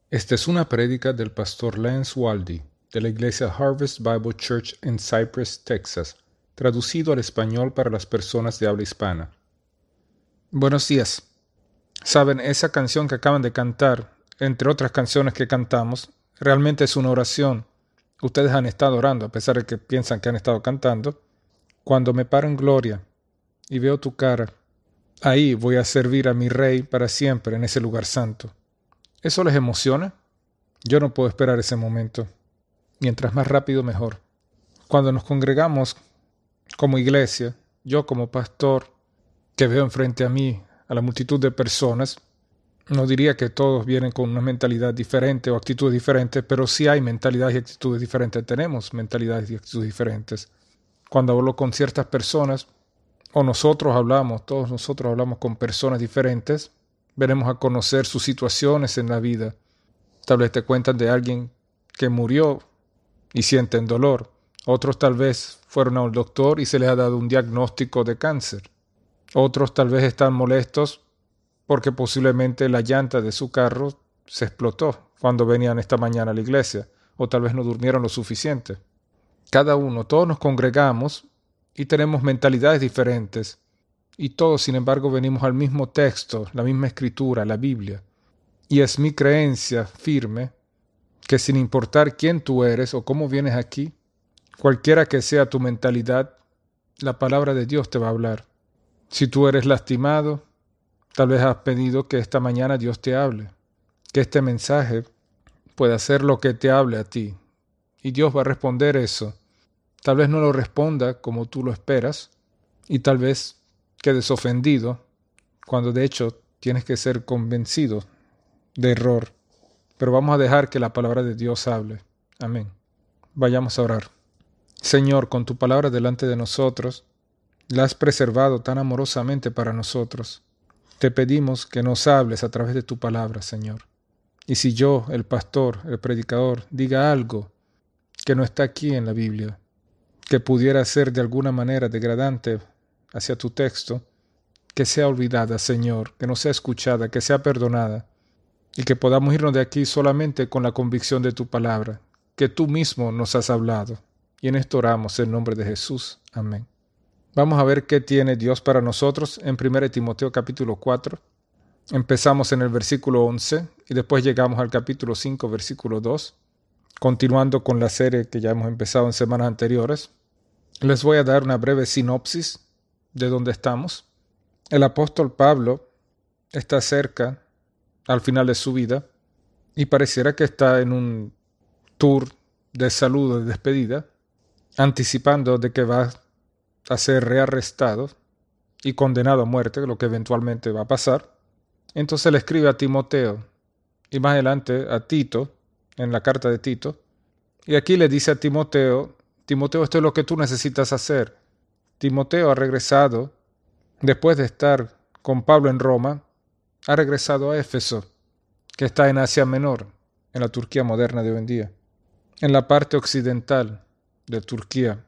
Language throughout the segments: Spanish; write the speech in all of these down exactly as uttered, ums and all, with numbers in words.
Esta es una prédica del pastor Lance Waldy de la iglesia Harvest Bible Church en Cypress, Texas, traducido al español para las personas de habla hispana. Buenos días. Saben, esa canción que acaban de cantar, entre otras canciones que cantamos, realmente es una oración. Ustedes han estado orando, a pesar de que piensan que han estado cantando. Cuando me paro en gloria y veo tu cara, ahí voy a servir a mi Rey para siempre en ese lugar santo. ¿Eso les emociona? Yo no puedo esperar ese momento. Mientras más rápido, mejor. Cuando nos congregamos como iglesia, yo como pastor, que veo enfrente a mí a la multitud de personas, no diría que todos vienen con una mentalidad diferente o actitudes diferentes, pero sí hay mentalidades y actitudes diferentes. Tenemos mentalidades y actitudes diferentes. Cuando hablo con ciertas personas, o nosotros hablamos, todos nosotros hablamos con personas diferentes, venimos a conocer sus situaciones en la vida. Tal vez te cuentan de alguien que murió y sienten dolor. Otros tal vez fueron a un doctor y se les ha dado un diagnóstico de cáncer. Otros tal vez están molestos porque posiblemente la llanta de su carro se explotó cuando venían esta mañana a la iglesia, o tal vez no durmieron lo suficiente. Cada uno, todos nos congregamos y tenemos mentalidades diferentes. Y todos, sin embargo, venimos al mismo texto, la misma escritura, la Biblia. Y es mi creencia firme que sin importar quién tú eres o cómo vienes aquí, cualquiera que sea tu mentalidad, la palabra de Dios te va a hablar. Si tú eres lastimado, tal vez has pedido que esta mañana Dios te hable, que este mensaje pueda ser lo que te hable a ti. Y Dios va a responder eso. Tal vez no lo responda como tú lo esperas y tal vez quedes ofendido, cuando de hecho tienes que ser convencido de error. Pero vamos a dejar que la palabra de Dios hable. Amén. Vayamos a orar. Señor, con tu palabra delante de nosotros, la has preservado tan amorosamente para nosotros. Te pedimos que nos hables a través de tu palabra, Señor. Y si yo, el pastor, el predicador, diga algo que no está aquí en la Biblia, que pudiera ser de alguna manera degradante hacia tu texto, que sea olvidada, Señor, que no sea escuchada, que sea perdonada, y que podamos irnos de aquí solamente con la convicción de tu palabra, que tú mismo nos has hablado. Y en esto oramos en nombre de Jesús. Amén. Vamos a ver qué tiene Dios para nosotros en primera de Timoteo capítulo cuatro. Empezamos en el versículo once y después llegamos al capítulo cinco, versículo dos, continuando con la serie que ya hemos empezado en semanas anteriores. Les voy a dar una breve sinopsis de dónde estamos. El apóstol Pablo está cerca al final de su vida y pareciera que está en un tour de saludo, de despedida, anticipando de que va a ser rearrestado y condenado a muerte, lo que eventualmente va a pasar. Entonces le escribe a Timoteo y más adelante a Tito, en la carta de Tito, y aquí le dice a Timoteo, Timoteo, esto es lo que tú necesitas hacer. Timoteo ha regresado, después de estar con Pablo en Roma, ha regresado a Éfeso, que está en Asia Menor, en la Turquía moderna de hoy en día, en la parte occidental de Turquía.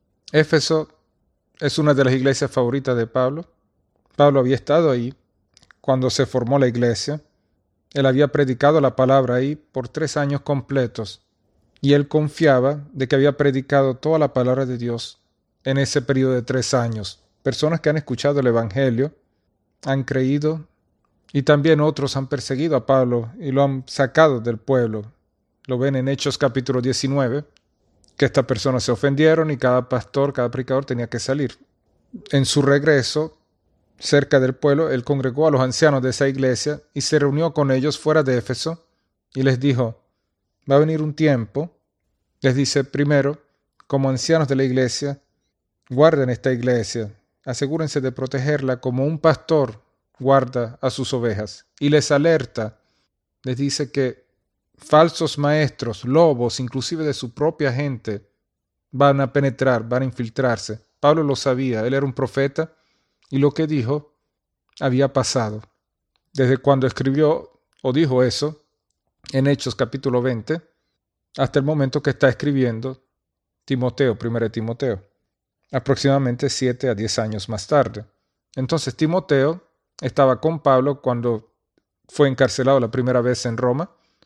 Éfeso es una de las iglesias favoritas de Pablo. Pablo había estado ahí cuando se formó la iglesia. Él había predicado la palabra ahí por tres años completos y él confiaba de que había predicado toda la palabra de Dios en ese periodo de tres años. Personas que han escuchado el evangelio, han creído, y también otros han perseguido a Pablo y lo han sacado del pueblo. Lo ven en Hechos capítulo diecinueve, que estas personas se ofendieron y cada pastor, cada predicador tenía que salir. En su regreso, cerca del pueblo, él congregó a los ancianos de esa iglesia y se reunió con ellos fuera de Éfeso y les dijo, va a venir un tiempo, les dice primero, como ancianos de la iglesia, guarden esta iglesia, asegúrense de protegerla como un pastor guarda a sus ovejas. Y les alerta, les dice que falsos maestros, lobos, inclusive de su propia gente, van a penetrar, van a infiltrarse. Pablo lo sabía, él era un profeta y lo que dijo había pasado. Desde cuando escribió o dijo eso, en Hechos capítulo veinte, hasta el momento que está escribiendo Timoteo, primero de Timoteo, aproximadamente siete a diez años más tarde. Entonces Timoteo estaba con Pablo cuando fue encarcelado la primera vez en Roma.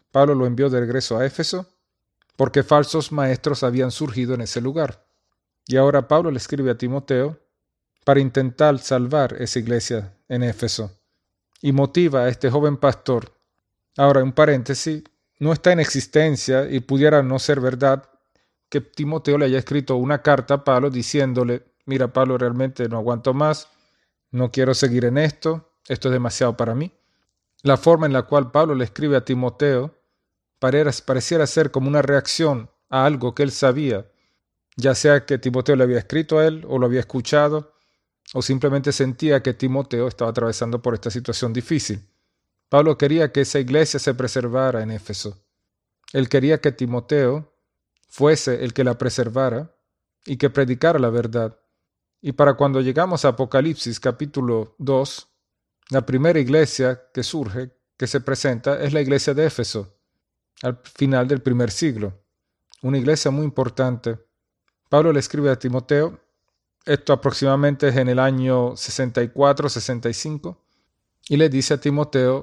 Pablo lo envió de regreso a Éfeso porque falsos maestros habían surgido en ese lugar. Y ahora Pablo le escribe a Timoteo para intentar salvar esa iglesia en Éfeso. Y motiva a este joven pastor. Ahora, un paréntesis, no está en existencia y pudiera no ser verdad que Timoteo le haya escrito una carta a Pablo diciéndole, mira Pablo, realmente no aguanto más, no quiero seguir en esto, esto es demasiado para mí. La forma en la cual Pablo le escribe a Timoteo pareciera ser como una reacción a algo que él sabía, ya sea que Timoteo le había escrito a él o lo había escuchado, o simplemente sentía que Timoteo estaba atravesando por esta situación difícil. Pablo quería que esa iglesia se preservara en Éfeso. Él quería que Timoteo fuese el que la preservara y que predicara la verdad. Y para cuando llegamos a Apocalipsis capítulo dos, la primera iglesia que surge, que se presenta, es la iglesia de Éfeso, al final del primer siglo. Una iglesia muy importante. Pablo le escribe a Timoteo, esto aproximadamente es en el año sesenta y cuatro, sesenta y cinco, y le dice a Timoteo,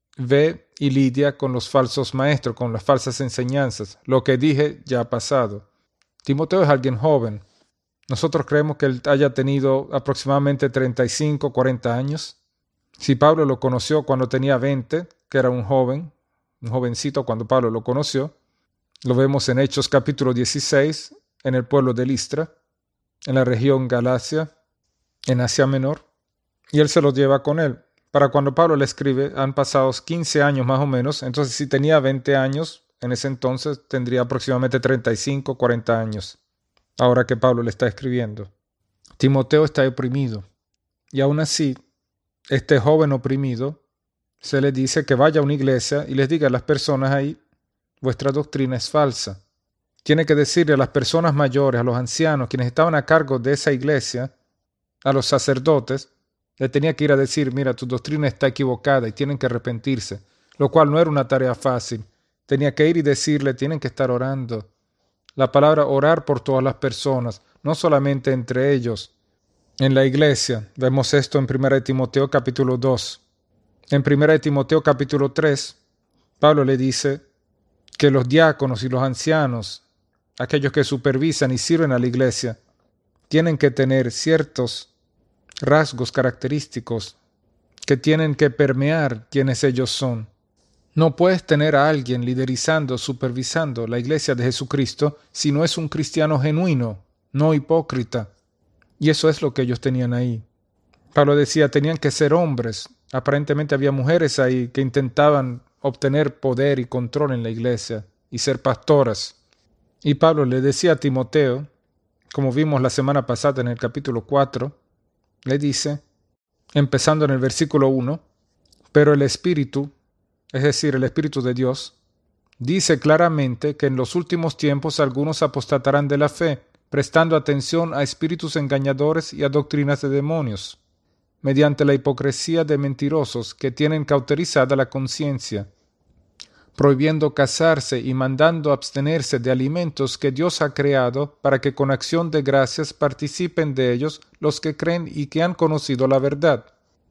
ve y lidia con los falsos maestros, con las falsas enseñanzas. Lo que dije ya ha pasado. Timoteo es alguien joven. Nosotros creemos que él haya tenido aproximadamente treinta y cinco, cuarenta años. Si Pablo lo conoció cuando tenía veinte, que era un joven, un jovencito cuando Pablo lo conoció, lo vemos en Hechos capítulo dieciséis, en el pueblo de Listra, en la región Galacia, en Asia Menor, y él se lo lleva con él. Para cuando Pablo le escribe, han pasado quince años más o menos, entonces si tenía veinte años, en ese entonces tendría aproximadamente treinta y cinco, cuarenta años, ahora que Pablo le está escribiendo. Timoteo está oprimido, y aún así, este joven oprimido, se le dice que vaya a una iglesia y les diga a las personas ahí, vuestra doctrina es falsa. Tiene que decirle a las personas mayores, a los ancianos, quienes estaban a cargo de esa iglesia, a los sacerdotes, le tenía que ir a decir, mira, tu doctrina está equivocada y tienen que arrepentirse, lo cual no era una tarea fácil. Tenía que ir y decirle, tienen que estar orando. La palabra orar por todas las personas, no solamente entre ellos. En la iglesia, vemos esto en primera de Timoteo capítulo dos. En primera de Timoteo capítulo tres, Pablo le dice que los diáconos y los ancianos, aquellos que supervisan y sirven a la iglesia, tienen que tener ciertos rasgos característicos que tienen que permear quienes ellos son. No puedes tener a alguien liderizando, supervisando la iglesia de Jesucristo si no es un cristiano genuino, no hipócrita. Y eso es lo que ellos tenían ahí. Pablo decía, tenían que ser hombres. Aparentemente había mujeres ahí que intentaban obtener poder y control en la iglesia y ser pastoras. Y Pablo le decía a Timoteo, como vimos la semana pasada en el capítulo cuatro, le dice, empezando en el versículo uno, pero el Espíritu, es decir, el Espíritu de Dios, dice claramente que en los últimos tiempos algunos apostatarán de la fe, prestando atención a espíritus engañadores y a doctrinas de demonios, mediante la hipocresía de mentirosos que tienen cauterizada la conciencia, prohibiendo casarse y mandando abstenerse de alimentos que Dios ha creado para que con acción de gracias participen de ellos los que creen y que han conocido la verdad.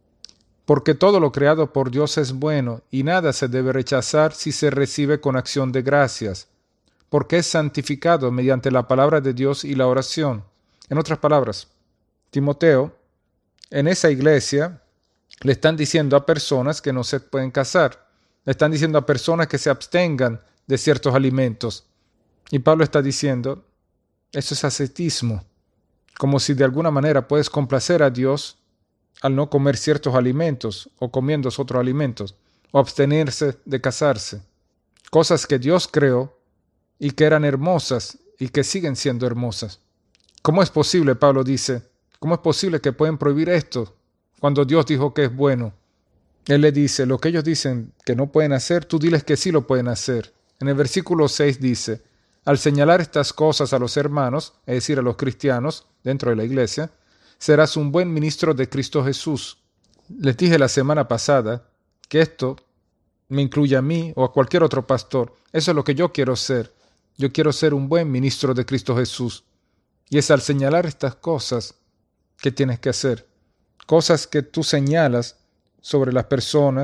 Porque todo lo creado por Dios es bueno y nada se debe rechazar si se recibe con acción de gracias, porque es santificado mediante la palabra de Dios y la oración. En otras palabras, Timoteo, en esa iglesia, le están diciendo a personas que no se pueden casar. Le están diciendo a personas que se abstengan de ciertos alimentos. Y Pablo está diciendo, eso es ascetismo. Como si de alguna manera puedes complacer a Dios al no comer ciertos alimentos o comiendo otros alimentos, o abstenerse de casarse. Cosas que Dios creó y que eran hermosas y que siguen siendo hermosas. ¿Cómo es posible, Pablo dice, cómo es posible que pueden prohibir esto cuando Dios dijo que es bueno? Él le dice, lo que ellos dicen que no pueden hacer, tú diles que sí lo pueden hacer. En el versículo seis dice, al señalar estas cosas a los hermanos, es decir, a los cristianos dentro de la iglesia, serás un buen ministro de Cristo Jesús. Les dije la semana pasada que esto me incluye a mí o a cualquier otro pastor. Eso es lo que yo quiero ser. Yo quiero ser un buen ministro de Cristo Jesús. Y es al señalar estas cosas que tienes que hacer. Cosas que tú señalas sobre las personas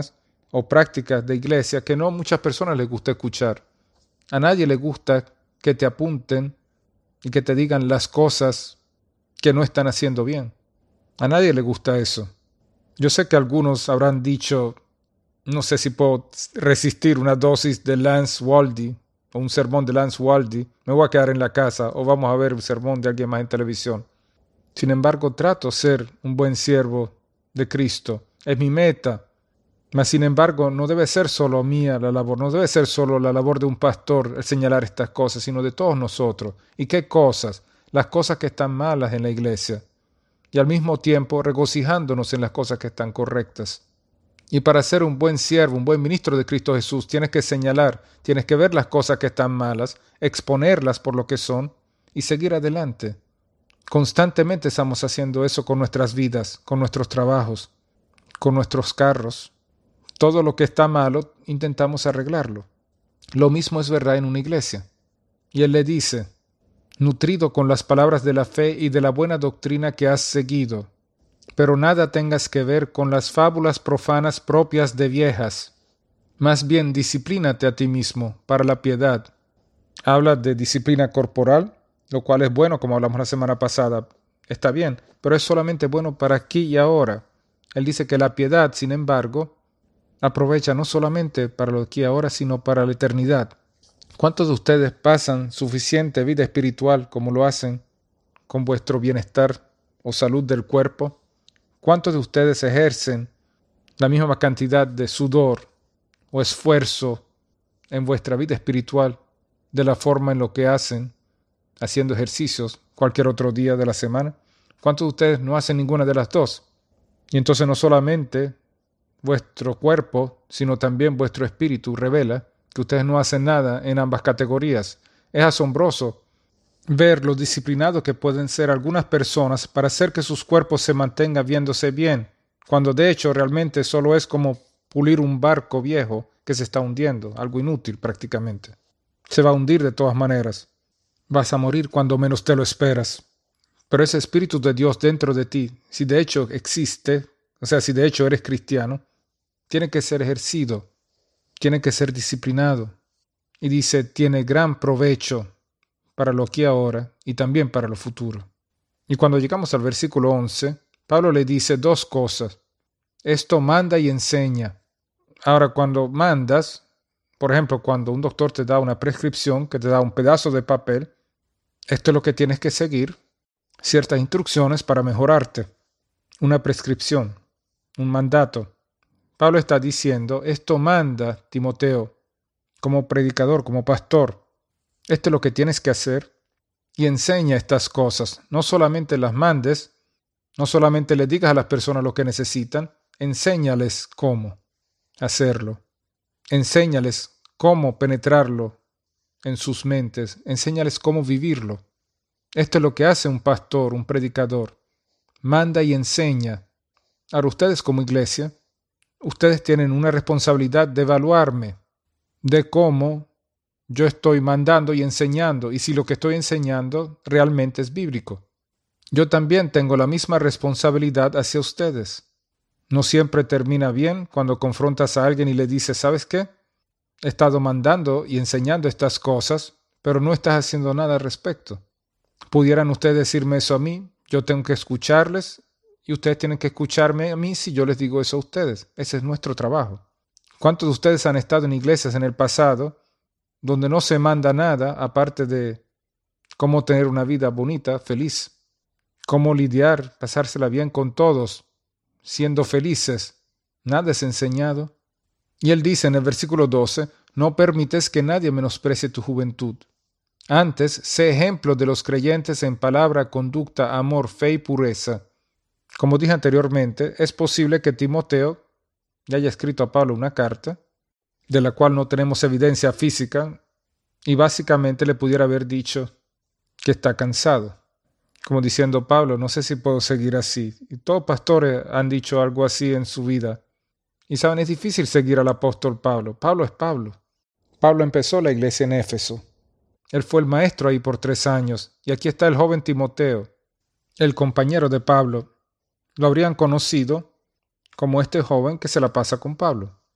o prácticas de iglesia que no a muchas personas les gusta escuchar. A nadie le gusta que te apunten y que te digan las cosas que no están haciendo bien. A nadie le gusta eso. Yo sé que algunos habrán dicho, no sé si puedo resistir una dosis de Lance Wallnau o un sermón de Lance Wallnau, me voy a quedar en la casa o vamos a ver un sermón de alguien más en televisión. Sin embargo, trato de ser un buen siervo de Cristo. Es mi meta. Mas, sin embargo, no debe ser solo mía la labor, no debe ser solo la labor de un pastor el señalar estas cosas, sino de todos nosotros. ¿Y qué cosas? Las cosas que están malas en la iglesia. Y al mismo tiempo regocijándonos en las cosas que están correctas. Y para ser un buen siervo, un buen ministro de Cristo Jesús, tienes que señalar, tienes que ver las cosas que están malas, exponerlas por lo que son y seguir adelante. Constantemente estamos haciendo eso con nuestras vidas, con nuestros trabajos, con nuestros carros. Todo lo que está malo, intentamos arreglarlo. Lo mismo es verdad en una iglesia. Y él le dice, nutrido con las palabras de la fe y de la buena doctrina que has seguido, pero nada tengas que ver con las fábulas profanas propias de viejas. Más bien, disciplínate a ti mismo para la piedad. Habla de disciplina corporal, lo cual es bueno, como hablamos la semana pasada. Está bien, pero es solamente bueno para aquí y ahora. Él dice que la piedad, sin embargo, aprovecha no solamente para lo aquí y ahora, sino para la eternidad. ¿Cuántos de ustedes pasan suficiente vida espiritual como lo hacen con vuestro bienestar o salud del cuerpo? ¿Cuántos de ustedes ejercen la misma cantidad de sudor o esfuerzo en vuestra vida espiritual de la forma en lo que hacen haciendo ejercicios cualquier otro día de la semana? ¿Cuántos de ustedes no hacen ninguna de las dos? Y entonces no solamente vuestro cuerpo, sino también vuestro espíritu revela que ustedes no hacen nada en ambas categorías. Es asombroso ver lo disciplinados que pueden ser algunas personas para hacer que sus cuerpos se mantengan viéndose bien, cuando de hecho realmente solo es como pulir un barco viejo que se está hundiendo, algo inútil prácticamente. Se va a hundir de todas maneras. Vas a morir cuando menos te lo esperas. Pero ese Espíritu de Dios dentro de ti, si de hecho existe, o sea, si de hecho eres cristiano, tiene que ser ejercido, tiene que ser disciplinado. Y dice, tiene gran provecho para lo que ahora y también para lo futuro. Y cuando llegamos al versículo once, Pablo le dice dos cosas. Esto manda y enseña. Ahora, cuando mandas, por ejemplo, cuando un doctor te da una prescripción, que te da un pedazo de papel, esto es lo que tienes que seguir, ciertas instrucciones para mejorarte. Una prescripción, un mandato. Pablo está diciendo, esto manda, Timoteo, como predicador, como pastor. Esto es lo que tienes que hacer y enseña estas cosas. No solamente las mandes, no solamente le digas a las personas lo que necesitan, enséñales cómo hacerlo. Enséñales cómo penetrarlo en sus mentes. Enséñales cómo vivirlo. Esto es lo que hace un pastor, un predicador. Manda y enseña. Ahora ustedes como iglesia, ustedes tienen una responsabilidad de evaluarme, de cómo yo estoy mandando y enseñando, y si lo que estoy enseñando realmente es bíblico. Yo también tengo la misma responsabilidad hacia ustedes. No siempre termina bien cuando confrontas a alguien y le dices, ¿sabes qué? He estado mandando y enseñando estas cosas, pero no estás haciendo nada al respecto. ¿Pudieran ustedes decirme eso a mí? Yo tengo que escucharles y ustedes tienen que escucharme a mí si yo les digo eso a ustedes. Ese es nuestro trabajo. ¿Cuántos de ustedes han estado en iglesias en el pasado donde no se manda nada aparte de cómo tener una vida bonita, feliz? Cómo lidiar, pasársela bien con todos, siendo felices. Nada es enseñado. Y él dice en el versículo doce, no permites que nadie menosprecie tu juventud. Antes, sé ejemplo de los creyentes en palabra, conducta, amor, fe y pureza. Como dije anteriormente, es posible que Timoteo ya haya escrito a Pablo una carta, de la cual no tenemos evidencia física, y básicamente le pudiera haber dicho que está cansado. Como diciendo, Pablo, no sé si puedo seguir así. Y todos pastores han dicho algo así en su vida. Y saben, es difícil seguir al apóstol Pablo. Pablo es Pablo. Pablo empezó la iglesia en Éfeso. Él fue el maestro ahí por tres años. Y aquí está el joven Timoteo, el compañero de Pablo. Lo habrían conocido como este joven que se la pasa con Pablo.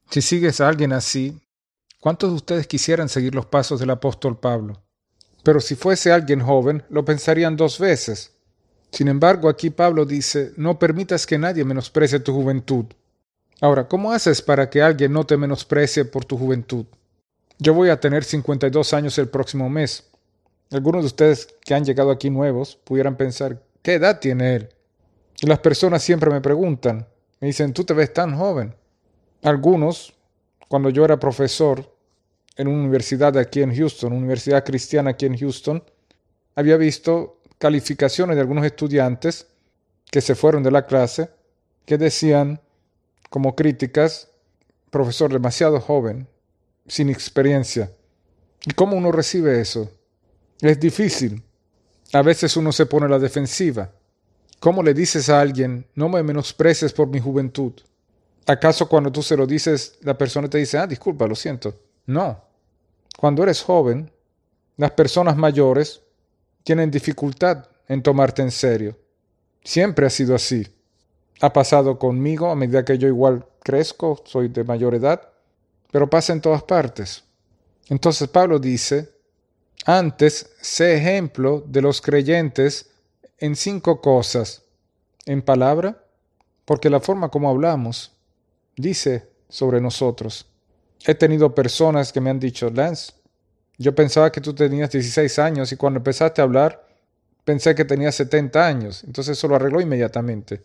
Si sigues a alguien así, ¿cuántos de ustedes quisieran seguir los pasos del apóstol Pablo? Pero si fuese alguien joven, lo pensarían dos veces. Sin embargo, aquí Pablo dice, no permitas que nadie menosprecie tu juventud. Ahora, ¿cómo haces para que alguien no te menosprecie por tu juventud? Yo voy a tener cincuenta y dos años el próximo mes. Algunos de ustedes que han llegado aquí nuevos pudieran pensar, ¿qué edad tiene él? Y las personas siempre me preguntan, me dicen, tú te ves tan joven. Algunos, cuando yo era profesor en una universidad aquí en Houston, una universidad cristiana aquí en Houston, había visto calificaciones de algunos estudiantes que se fueron de la clase que decían como críticas, profesor demasiado joven, sin experiencia. ¿Y cómo uno recibe eso? Es difícil. A veces uno se pone a la defensiva. ¿Cómo le dices a alguien, no me menosprecies por mi juventud? ¿Acaso cuando tú se lo dices, la persona te dice, ah, disculpa, lo siento? No. Cuando eres joven, las personas mayores tienen dificultad en tomarte en serio. Siempre ha sido así. Ha pasado conmigo a medida que yo igual crezco, soy de mayor edad, pero pasa en todas partes. Entonces Pablo dice, antes sé ejemplo de los creyentes en cinco cosas. En palabra, porque la forma como hablamos dice sobre nosotros. He tenido personas que me han dicho, Lance, yo pensaba que tú tenías dieciséis años y cuando empezaste a hablar pensé que tenías setenta años. Entonces eso lo arregló inmediatamente.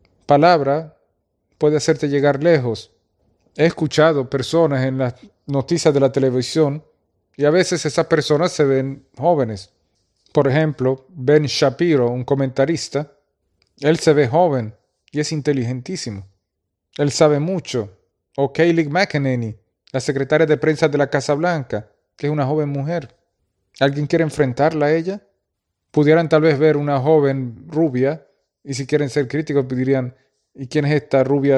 Palabra puede hacerte llegar lejos. He escuchado personas en las noticias de la televisión y a veces esas personas se ven jóvenes. Por ejemplo, Ben Shapiro, un comentarista, él se ve joven y es inteligentísimo. Él sabe mucho. O Kayleigh McEnany, la secretaria de prensa de la Casa Blanca, que es una joven mujer. ¿Alguien quiere enfrentarla a ella? Pudieran tal vez ver una joven rubia y si quieren ser críticos dirían, ¿y quién es esta rubia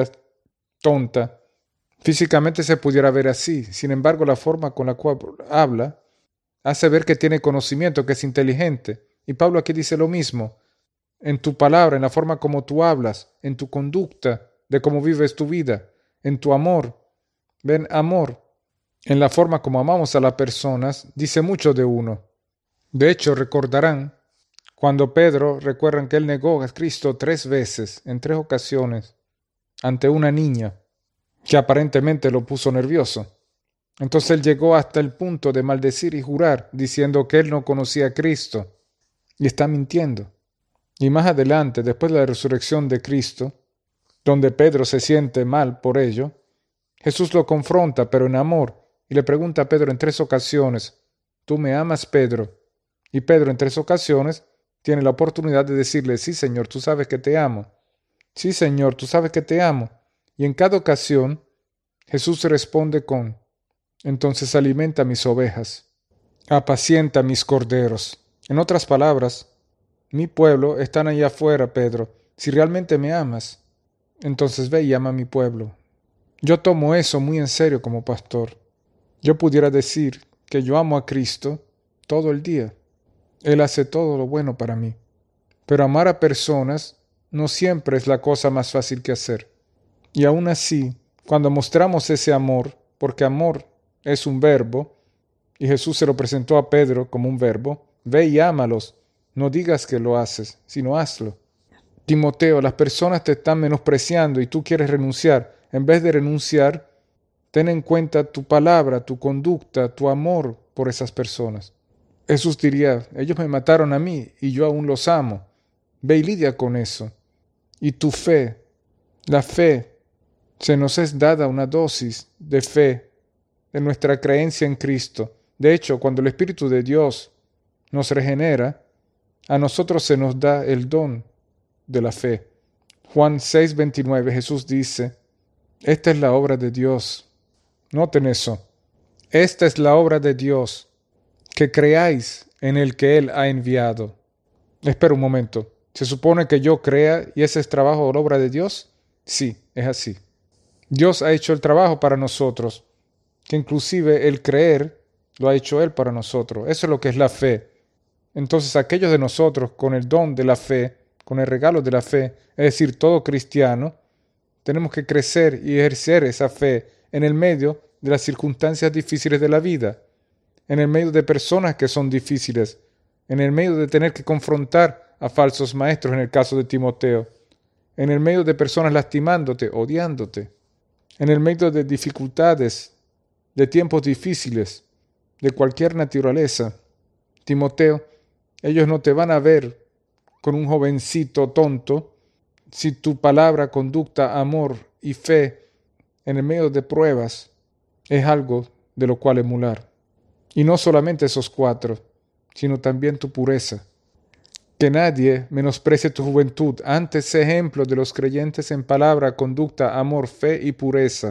tonta? Físicamente se pudiera ver así. Sin embargo, la forma con la cual habla hace ver que tiene conocimiento, que es inteligente. Y Pablo aquí dice lo mismo. En tu palabra, en la forma como tú hablas, en tu conducta, de cómo vives tu vida, en tu amor. Ven, amor, en la forma como amamos a las personas, dice mucho de uno. De hecho, recordarán, cuando Pedro, recuerdan que él negó a Cristo tres veces, en tres ocasiones, ante una niña, que aparentemente lo puso nervioso. Entonces él llegó hasta el punto de maldecir y jurar, diciendo que él no conocía a Cristo, y está mintiendo. Y más adelante, después de la resurrección de Cristo, donde Pedro se siente mal por ello, Jesús lo confronta, pero en amor, y le pregunta a Pedro en tres ocasiones, ¿tú me amas, Pedro? Y Pedro en tres ocasiones tiene la oportunidad de decirle, sí, Señor, tú sabes que te amo. Sí, Señor, tú sabes que te amo. Y en cada ocasión, Jesús responde con, entonces alimenta mis ovejas, apacienta mis corderos. En otras palabras, mi pueblo están allá afuera, Pedro. Si realmente me amas, entonces ve y ama a mi pueblo. Yo tomo eso muy en serio como pastor. Yo pudiera decir que yo amo a Cristo todo el día. Él hace todo lo bueno para mí. Pero amar a personas no siempre es la cosa más fácil que hacer. Y aún así, cuando mostramos ese amor, porque amor es un verbo, y Jesús se lo presentó a Pedro como un verbo, ve y ámalos. No digas que lo haces, sino hazlo. Timoteo, las personas te están menospreciando y tú quieres renunciar. En vez de renunciar, ten en cuenta tu palabra, tu conducta, tu amor por esas personas. Jesús diría, ellos me mataron a mí y yo aún los amo. Ve y lidia con eso. Y tu fe, la fe, se nos es dada una dosis de fe, de nuestra creencia en Cristo. De hecho, cuando el Espíritu de Dios nos regenera, a nosotros se nos da el don de la fe. Juan seis veintinueve, Jesús dice, esta es la obra de Dios. Noten eso. Esta es la obra de Dios, que creáis en el que Él ha enviado. Espera un momento. ¿Se supone que yo crea y ese es trabajo o la obra de Dios? Sí, es así. Dios ha hecho el trabajo para nosotros, que inclusive el creer lo ha hecho Él para nosotros. Eso es lo que es la fe. Entonces aquellos de nosotros con el don de la fe, con el regalo de la fe, es decir, todo cristiano, tenemos que crecer y ejercer esa fe en el medio de las circunstancias difíciles de la vida, en el medio de personas que son difíciles, en el medio de tener que confrontar a falsos maestros en el caso de Timoteo, en el medio de personas lastimándote, odiándote, en el medio de dificultades, de tiempos difíciles, de cualquier naturaleza. Timoteo, ellos no te van a ver con un jovencito tonto si tu palabra, conducta, amor y fe en el medio de pruebas es algo de lo cual emular. Y no solamente esos cuatro, sino también tu pureza. Que nadie menosprecie tu juventud, antes sé ejemplo de los creyentes en palabra, conducta, amor, fe y pureza.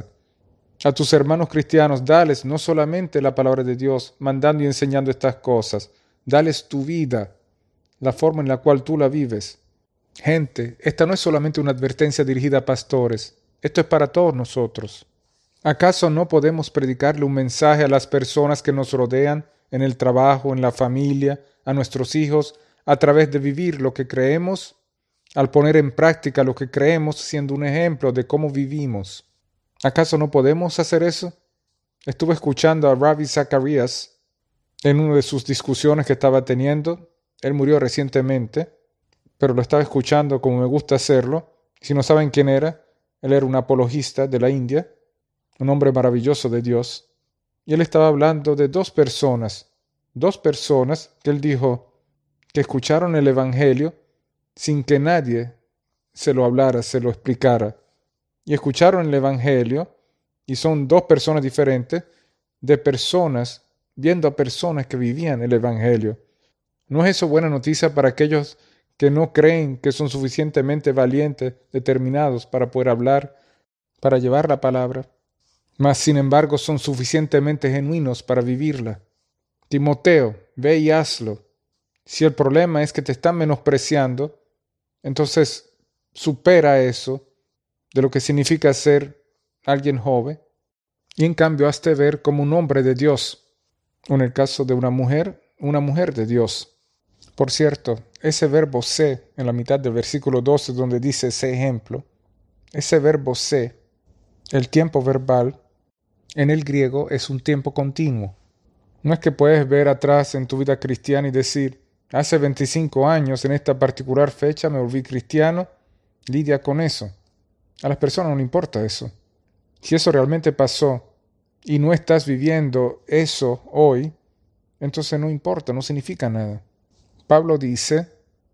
A tus hermanos cristianos, dales no solamente la palabra de Dios, mandando y enseñando estas cosas, dales tu vida, la forma en la cual tú la vives. Gente, esta no es solamente una advertencia dirigida a pastores, esto es para todos nosotros. ¿Acaso no podemos predicarle un mensaje a las personas que nos rodean, en el trabajo, en la familia, a nuestros hijos, a través de vivir lo que creemos, al poner en práctica lo que creemos, siendo un ejemplo de cómo vivimos? ¿Acaso no podemos hacer eso? Estuve escuchando a Ravi Zacharias en una de sus discusiones que estaba teniendo. Él murió recientemente, pero lo estaba escuchando como me gusta hacerlo. Si no saben quién era, él era un apologista de la India, un hombre maravilloso de Dios. Y él estaba hablando de dos personas, dos personas que él dijo que escucharon el Evangelio sin que nadie se lo hablara, se lo explicara. Y escucharon el Evangelio, y son dos personas diferentes, de personas, viendo a personas que vivían el Evangelio. ¿No es eso buena noticia para aquellos que no creen que son suficientemente valientes, determinados para poder hablar, para llevar la palabra, mas sin embargo son suficientemente genuinos para vivirla? Timoteo, ve y hazlo. Si el problema es que te están menospreciando, entonces supera eso de lo que significa ser alguien joven, y en cambio hazte ver como un hombre de Dios, o en el caso de una mujer, una mujer de Dios. Por cierto, ese verbo sé, en la mitad del versículo doce, donde dice sé ejemplo, ese verbo sé, el tiempo verbal, en el griego es un tiempo continuo. No es que puedes ver atrás en tu vida cristiana y decir, hace veinticinco años, en esta particular fecha, me volví cristiano, lidia con eso. A las personas no le importa eso. Si eso realmente pasó y no estás viviendo eso hoy, entonces no importa, no significa nada. Pablo dice,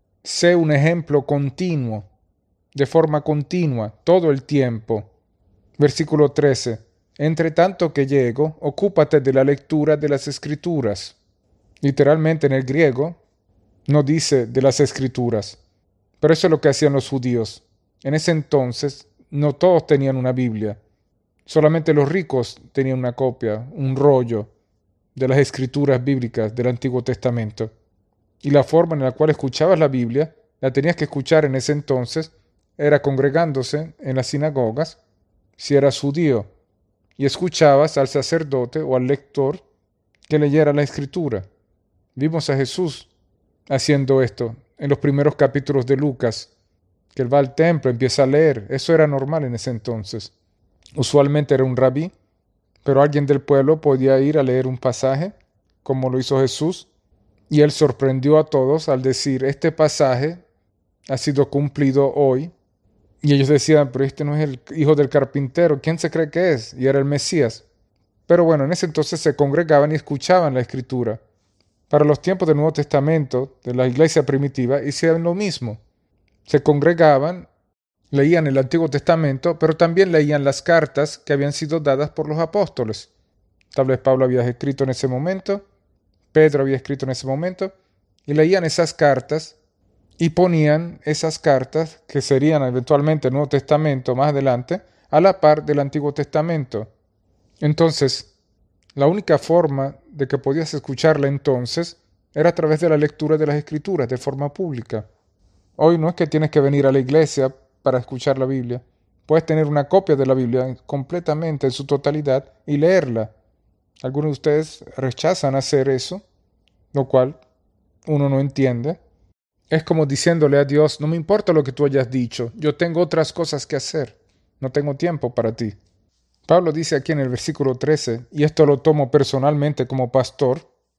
sé un ejemplo continuo, de forma continua, todo el tiempo. Versículo trece, entre tanto que llego, ocúpate de la lectura de las Escrituras. Literalmente en el griego no dice de las Escrituras, pero eso es lo que hacían los judíos. En ese entonces no todos tenían una Biblia, solamente los ricos tenían una copia, un rollo de las escrituras bíblicas del Antiguo Testamento. Y la forma en la cual escuchabas la Biblia, la tenías que escuchar en ese entonces, era congregándose en las sinagogas, si eras judío, y escuchabas al sacerdote o al lector que leyera la escritura. Vimos a Jesús haciendo esto en los primeros capítulos de Lucas, que él va al templo, empieza a leer. Eso era normal en ese entonces. Usualmente era un rabí, pero alguien del pueblo podía ir a leer un pasaje, como lo hizo Jesús, y él sorprendió a todos al decir, este pasaje ha sido cumplido hoy. Y ellos decían, pero este no es el hijo del carpintero, ¿quién se cree que es? Y era el Mesías. Pero bueno, en ese entonces se congregaban y escuchaban la escritura. Para los tiempos del Nuevo Testamento, de la iglesia primitiva, hicieron lo mismo. Se congregaban, leían el Antiguo Testamento, pero también leían las cartas que habían sido dadas por los apóstoles. Tal vez Pablo había escrito en ese momento, Pedro había escrito en ese momento, y leían esas cartas y ponían esas cartas, que serían eventualmente el Nuevo Testamento más adelante, a la par del Antiguo Testamento. Entonces, la única forma de que podías escucharla entonces era a través de la lectura de las Escrituras de forma pública. Hoy no es que tienes que venir a la iglesia para escuchar la Biblia. Puedes tener una copia de la Biblia completamente en su totalidad y leerla. Algunos de ustedes rechazan hacer eso, lo cual uno no entiende. Es como diciéndole a Dios, no me importa lo que tú hayas dicho, yo tengo otras cosas que hacer, no tengo tiempo para ti. Pablo dice aquí en el versículo trece, y esto lo tomo personalmente como pastor,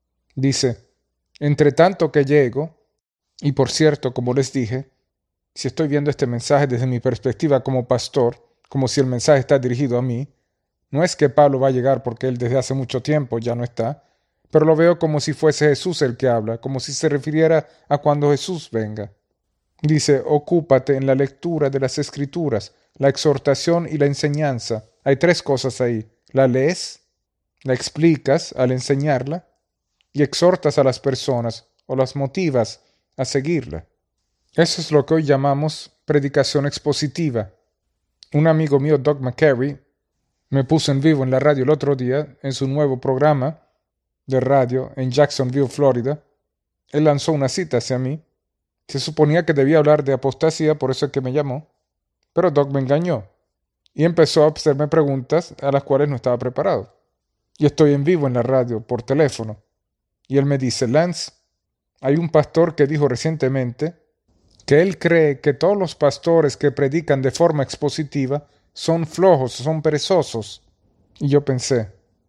dice, entre tanto que llego, y por cierto, como les dije, si estoy viendo este mensaje desde mi perspectiva como pastor, como si el mensaje está dirigido a mí, no es que Pablo va a llegar porque él desde hace mucho tiempo ya no está, pero lo veo como si fuese Jesús el que habla, como si se refiriera a cuando Jesús venga. Dice, ocúpate en la lectura de las Escrituras, la exhortación y la enseñanza. Hay tres cosas ahí. La lees, la explicas al enseñarla y exhortas a las personas o las motivas a seguirla. Eso es lo que hoy llamamos predicación expositiva. Un amigo mío, Doug McCary, me puso en vivo en la radio el otro día en su nuevo programa de radio en Jacksonville, Florida. Él lanzó una cita hacia mí. Se suponía que debía hablar de apostasía, por eso es que me llamó. Pero Doug me engañó y empezó a hacerme preguntas a las cuales no estaba preparado. Y estoy en vivo en la radio, por teléfono. Y él me dice, Lance, hay un pastor que dijo recientemente que él cree que todos los pastores que predican de forma expositiva son flojos, son perezosos. Y yo pensé,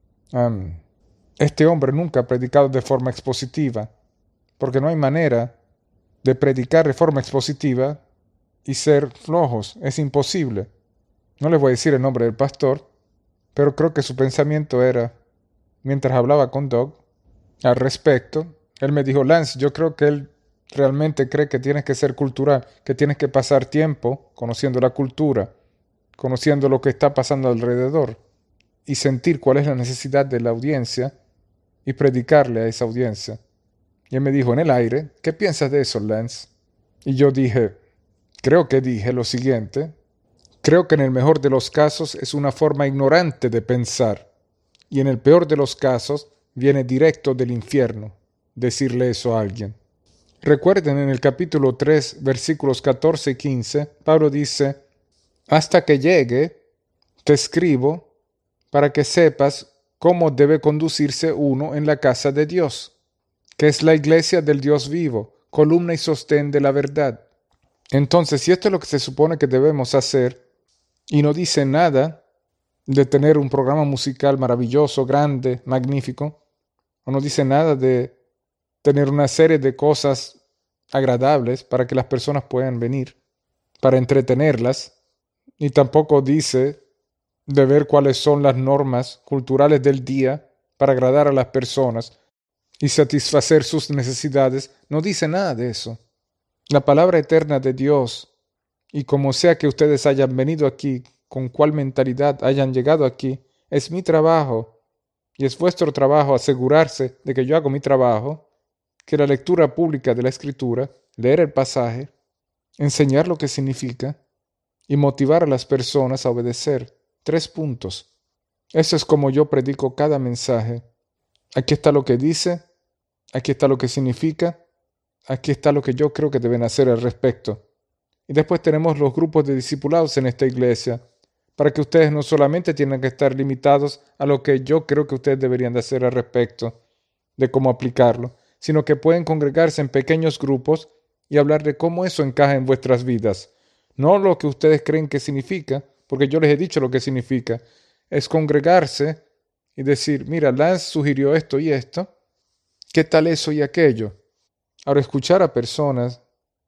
um, este hombre nunca ha predicado de forma expositiva, porque no hay manera de predicar de forma expositiva y ser flojos. Es imposible. No les voy a decir el nombre del pastor, pero creo que su pensamiento era, mientras hablaba con Doug al respecto, él me dijo, Lance, yo creo que él realmente cree que tienes que ser cultural, que tienes que pasar tiempo conociendo la cultura, conociendo lo que está pasando alrededor y sentir cuál es la necesidad de la audiencia y predicarle a esa audiencia. Y él me dijo en el aire, ¿qué piensas de eso, Lance? Y yo dije, creo que dije lo siguiente, creo que en el mejor de los casos es una forma ignorante de pensar y en el peor de los casos viene directo del infierno decirle eso a alguien. Recuerden en el capítulo tres, versículos catorce y quince, Pablo dice, hasta que llegue, te escribo para que sepas cómo debe conducirse uno en la casa de Dios, que es la iglesia del Dios vivo, columna y sostén de la verdad. Entonces, si esto es lo que se supone que debemos hacer, y no dice nada de tener un programa musical maravilloso, grande, magnífico, o no dice nada de tener una serie de cosas agradables para que las personas puedan venir, para entretenerlas, y tampoco dice de ver cuáles son las normas culturales del día para agradar a las personas y satisfacer sus necesidades, no dice nada de eso. La palabra eterna de Dios, y como sea que ustedes hayan venido aquí, con cuál mentalidad hayan llegado aquí, es mi trabajo, y es vuestro trabajo asegurarse de que yo hago mi trabajo, que la lectura pública de la Escritura, leer el pasaje, enseñar lo que significa y motivar a las personas a obedecer. Tres puntos. Eso es como yo predico cada mensaje. Aquí está lo que dice, aquí está lo que significa, aquí está lo que yo creo que deben hacer al respecto. Y después tenemos los grupos de discipulados en esta iglesia, para que ustedes no solamente tienen que estar limitados a lo que yo creo que ustedes deberían de hacer al respecto, de cómo aplicarlo, sino que pueden congregarse en pequeños grupos y hablar de cómo eso encaja en vuestras vidas. No lo que ustedes creen que significa, porque yo les he dicho lo que significa, es congregarse y decir, mira, Lance sugirió esto y esto, ¿qué tal eso y aquello? Ahora, escuchar a personas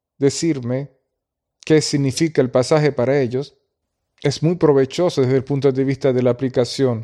decirme qué significa el pasaje para ellos es muy provechoso desde el punto de vista de la aplicación,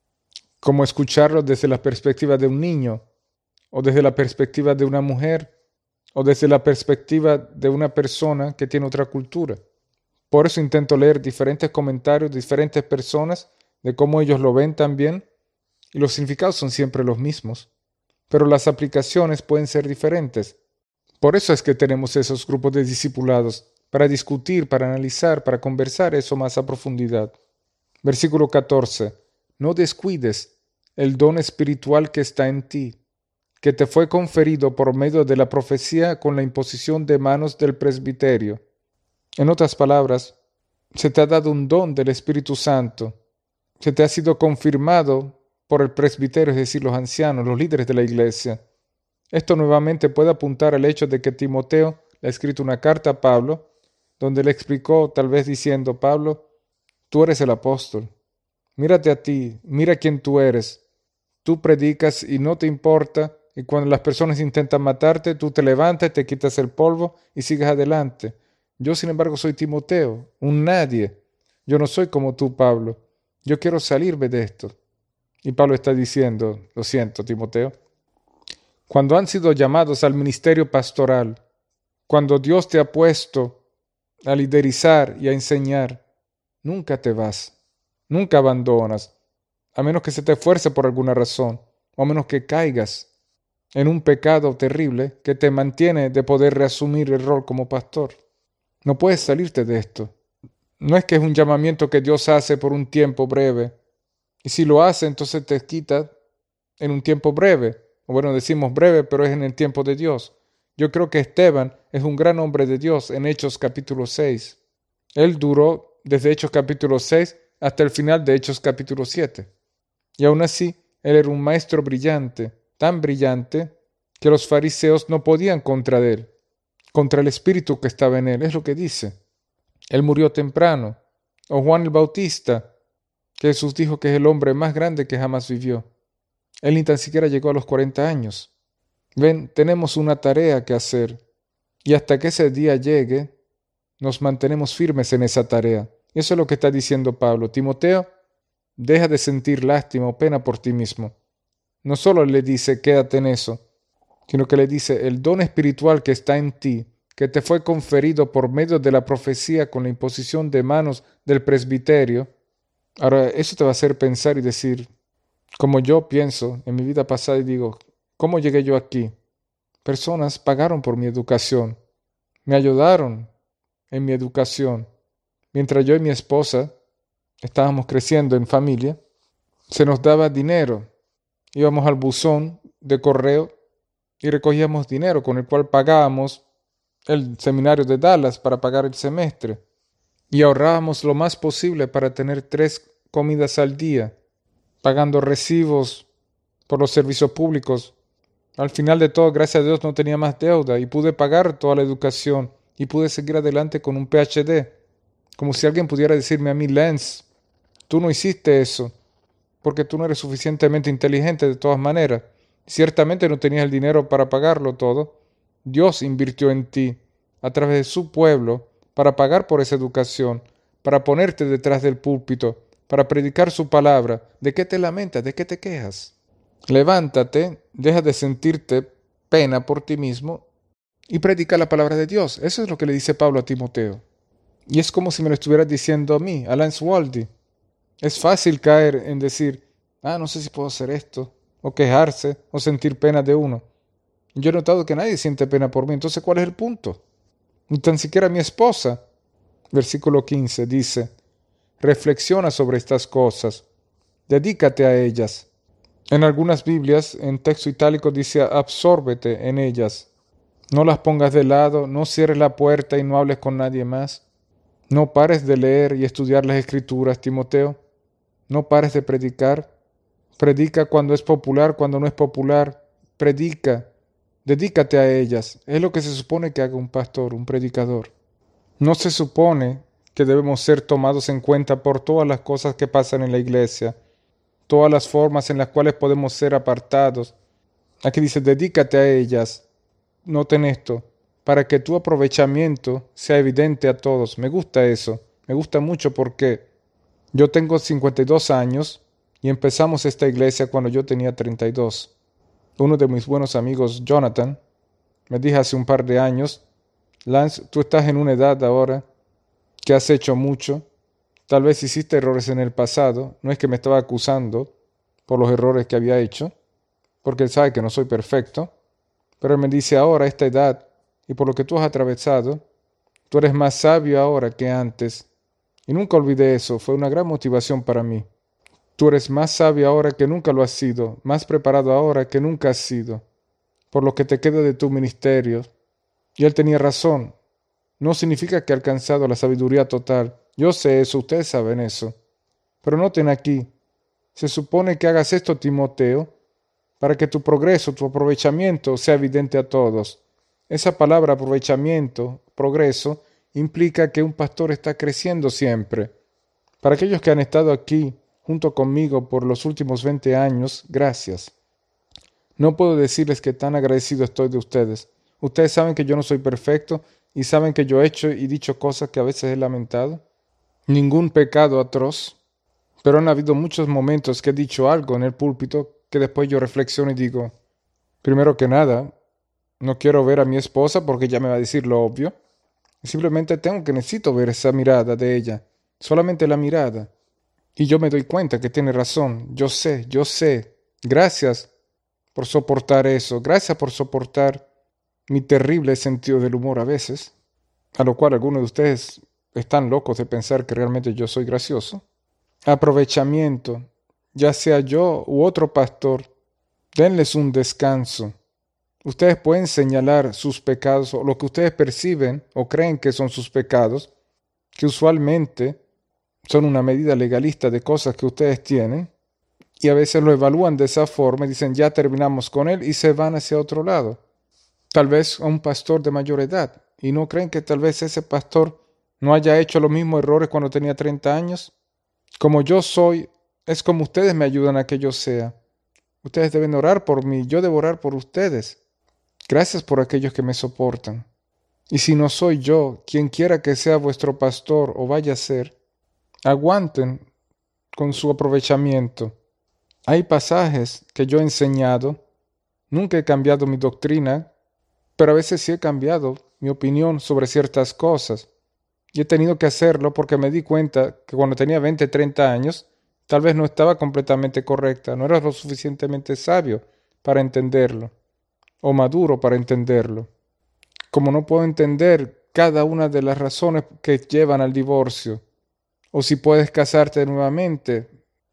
como escucharlo desde la perspectiva de un niño, o desde la perspectiva de una mujer, o desde la perspectiva de una persona que tiene otra cultura. Por eso intento leer diferentes comentarios de diferentes personas, de cómo ellos lo ven también, y los significados son siempre los mismos, pero las aplicaciones pueden ser diferentes. Por eso es que tenemos esos grupos de discipulados, para discutir, para analizar, para conversar eso más a profundidad. Versículo catorce. No descuides el don espiritual que está en ti, que te fue conferido por medio de la profecía con la imposición de manos del presbiterio. En otras palabras, se te ha dado un don del Espíritu Santo, se te ha sido confirmado por el presbiterio, es decir, los ancianos, los líderes de la iglesia. Esto nuevamente puede apuntar al hecho de que Timoteo le ha escrito una carta a Pablo, donde le explicó, tal vez diciendo, Pablo, tú eres el apóstol, Mírate a ti, mira quién tú eres. Tú predicas y no te importa, y cuando las personas intentan matarte, tú te levantas, te quitas el polvo y sigues adelante. Yo, sin embargo, soy Timoteo, un nadie. Yo no soy como tú, Pablo. Yo quiero salirme de esto. Y Pablo está diciendo, lo siento, Timoteo, cuando han sido llamados al ministerio pastoral, cuando Dios te ha puesto a liderizar y a enseñar, nunca te vas, nunca abandonas, a menos que se te esfuerce por alguna razón, o a menos que caigas en un pecado terrible que te mantiene de poder reasumir el rol como pastor. No puedes salirte de esto. No es que es un llamamiento que Dios hace por un tiempo breve, y si lo hace, entonces te quita en un tiempo breve. O bueno, decimos breve, pero es en el tiempo de Dios. Yo creo que Esteban es un gran hombre de Dios en Hechos capítulo seis. Él duró desde Hechos capítulo seis hasta el final de Hechos capítulo siete. Y aún así, él era un maestro brillante, tan brillante, que los fariseos no podían contra él, contra el espíritu que estaba en él. Es lo que dice. Él murió temprano. O Juan el Bautista, que Jesús dijo que es el hombre más grande que jamás vivió. Él ni tan siquiera llegó a los cuarenta años. Ven, tenemos una tarea que hacer, y hasta que ese día llegue, nos mantenemos firmes en esa tarea. Eso es lo que está diciendo Pablo. Timoteo, deja de sentir lástima o pena por ti mismo. No solo le dice quédate en eso, sino que le dice el don espiritual que está en ti, que te fue conferido por medio de la profecía con la imposición de manos del presbiterio. Ahora, eso te va a hacer pensar y decir, como yo pienso en mi vida pasada y digo, ¿cómo llegué yo aquí? Personas pagaron por mi educación, me ayudaron en mi educación. Mientras yo y mi esposa estábamos creciendo en familia, se nos daba dinero. Íbamos al buzón de correo y recogíamos dinero con el cual pagábamos el seminario de Dallas para pagar el semestre. Y ahorrábamos lo más posible para tener tres comidas al día, pagando recibos por los servicios públicos. Al final de todo, gracias a Dios, no tenía más deuda y pude pagar toda la educación y pude seguir adelante con un P H D. Como si alguien pudiera decirme a mí, Lance, tú no hiciste eso, porque tú no eres suficientemente inteligente de todas maneras. Ciertamente no tenías el dinero para pagarlo todo. Dios invirtió en ti, a través de su pueblo, para pagar por esa educación, para ponerte detrás del púlpito, para predicar su palabra. ¿De qué te lamentas? ¿De qué te quejas? Levántate, deja de sentirte pena por ti mismo y predica la palabra de Dios. Eso es lo que le dice Pablo a Timoteo. Y es como si me lo estuvieras diciendo a mí, a Lance Waldie. Es fácil caer en decir, ah, no sé si puedo hacer esto, o quejarse, o sentir pena de uno. Yo he notado que nadie siente pena por mí, entonces ¿cuál es el punto? Ni tan siquiera mi esposa. Versículo quince dice, reflexiona sobre estas cosas, dedícate a ellas. En algunas Biblias, en texto itálico dice, absórbete en ellas. No las pongas de lado, no cierres la puerta y no hables con nadie más. No pares de leer y estudiar las Escrituras, Timoteo. No pares de predicar. Predica cuando es popular, cuando no es popular. Predica. Dedícate a ellas. Es lo que se supone que haga un pastor, un predicador. No se supone que debemos ser tomados en cuenta por todas las cosas que pasan en la iglesia, todas las formas en las cuales podemos ser apartados. Aquí dice, dedícate a ellas. Noten esto, para que tu aprovechamiento sea evidente a todos. Me gusta eso, me gusta mucho porque yo tengo cincuenta y dos años y empezamos esta iglesia cuando yo tenía treinta y dos. Uno de mis buenos amigos, Jonathan, me dijo hace un par de años, Lance, tú estás en una edad ahora que has hecho mucho, tal vez hiciste errores en el pasado, no es que me estaba acusando por los errores que había hecho, porque él sabe que no soy perfecto, pero él me dice ahora a esta edad, y por lo que tú has atravesado, tú eres más sabio ahora que antes. Y nunca olvidé eso, fue una gran motivación para mí. Tú eres más sabio ahora que nunca lo has sido, más preparado ahora que nunca has sido, por lo que te queda de tu ministerio. Y él tenía razón. No significa que he alcanzado la sabiduría total. Yo sé eso, ustedes saben eso. Pero noten aquí, se supone que hagas esto, Timoteo, para que tu progreso, tu aprovechamiento sea evidente a todos. Esa palabra aprovechamiento, progreso, implica que un pastor está creciendo siempre. Para aquellos que han estado aquí junto conmigo por los últimos veinte años, gracias. No puedo decirles que tan agradecido estoy de ustedes. Ustedes saben que yo no soy perfecto y saben que yo he hecho y dicho cosas que a veces he lamentado. Ningún pecado atroz, pero han habido muchos momentos que he dicho algo en el púlpito que después yo reflexiono y digo, primero que nada, no quiero ver a mi esposa porque ya me va a decir lo obvio. Simplemente tengo que necesito ver esa mirada de ella, solamente la mirada. Y yo me doy cuenta que tiene razón, yo sé, yo sé. Gracias por soportar eso, gracias por soportar mi terrible sentido del humor a veces, a lo cual algunos de ustedes están locos de pensar que realmente yo soy gracioso. Aprovechamiento, ya sea yo u otro pastor, denles un descanso. Ustedes pueden señalar sus pecados o lo que ustedes perciben o creen que son sus pecados, que usualmente son una medida legalista de cosas que ustedes tienen, y a veces lo evalúan de esa forma y dicen ya terminamos con él y se van hacia otro lado. Tal vez a un pastor de mayor edad, y no creen que tal vez ese pastor no haya hecho los mismos errores cuando tenía treinta años. Como yo soy, es como ustedes me ayudan a que yo sea. Ustedes deben orar por mí, yo debo orar por ustedes. Gracias por aquellos que me soportan. Y si no soy yo, quien quiera que sea vuestro pastor o vaya a ser, aguanten con su aprovechamiento. Hay pasajes que yo he enseñado, nunca he cambiado mi doctrina, pero a veces sí he cambiado mi opinión sobre ciertas cosas. Y he tenido que hacerlo porque me di cuenta que cuando tenía veinte, treinta años, tal vez no estaba completamente correcta, no era lo suficientemente sabio para entenderlo, o maduro para entenderlo. Como no puedo entender cada una de las razones que llevan al divorcio, o si puedes casarte nuevamente,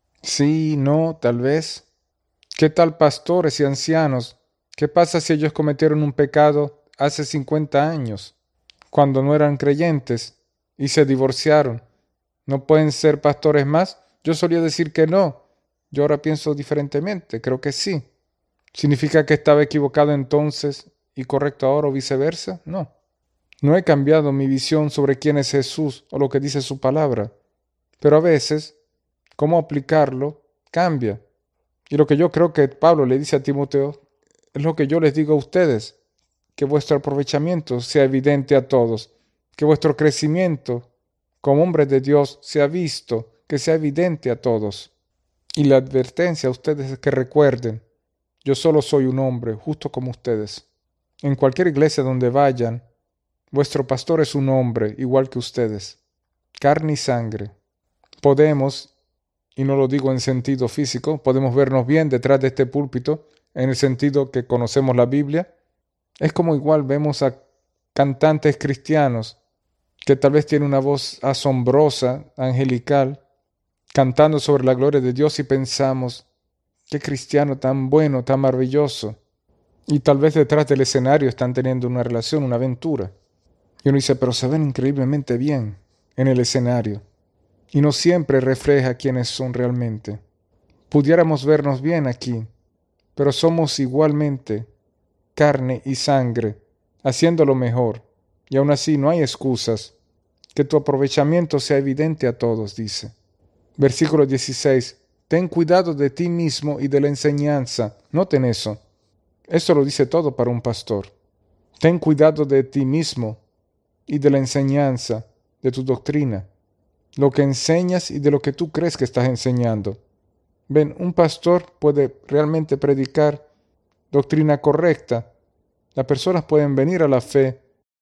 sí, no, tal vez. ¿Qué tal pastores y ancianos? ¿Qué pasa si ellos cometieron un pecado hace cincuenta años, cuando no eran creyentes, y se divorciaron? ¿No pueden ser pastores más? Yo solía decir que no. Yo ahora pienso diferentemente, creo que sí. ¿Significa que estaba equivocado entonces y correcto ahora o viceversa? No. No he cambiado mi visión sobre quién es Jesús o lo que dice su palabra. Pero a veces, cómo aplicarlo cambia. Y lo que yo creo que Pablo le dice a Timoteo es lo que yo les digo a ustedes, que vuestro aprovechamiento sea evidente a todos, que vuestro crecimiento como hombres de Dios sea visto, que sea evidente a todos. Y la advertencia a ustedes es que recuerden, yo solo soy un hombre, justo como ustedes. En cualquier iglesia donde vayan, vuestro pastor es un hombre igual que ustedes, carne y sangre. Podemos, y no lo digo en sentido físico, podemos vernos bien detrás de este púlpito, en el sentido que conocemos la Biblia. Es como igual vemos a cantantes cristianos que tal vez tienen una voz asombrosa, angelical, cantando sobre la gloria de Dios y pensamos, qué cristiano tan bueno, tan maravilloso. Y tal vez detrás del escenario están teniendo una relación, una aventura. Y uno dice, pero se ven increíblemente bien en el escenario. Y no siempre refleja quiénes son realmente. Pudiéramos vernos bien aquí, pero somos igualmente carne y sangre, haciendo lo mejor. Y aún así no hay excusas. Que tu aprovechamiento sea evidente a todos, dice. Versículo dieciséis. Ten cuidado de ti mismo y de la enseñanza. Noten eso. Esto lo dice todo para un pastor. Ten cuidado de ti mismo y de la enseñanza, de tu doctrina. Lo que enseñas y de lo que tú crees que estás enseñando. Ven, un pastor puede realmente predicar doctrina correcta. Las personas pueden venir a la fe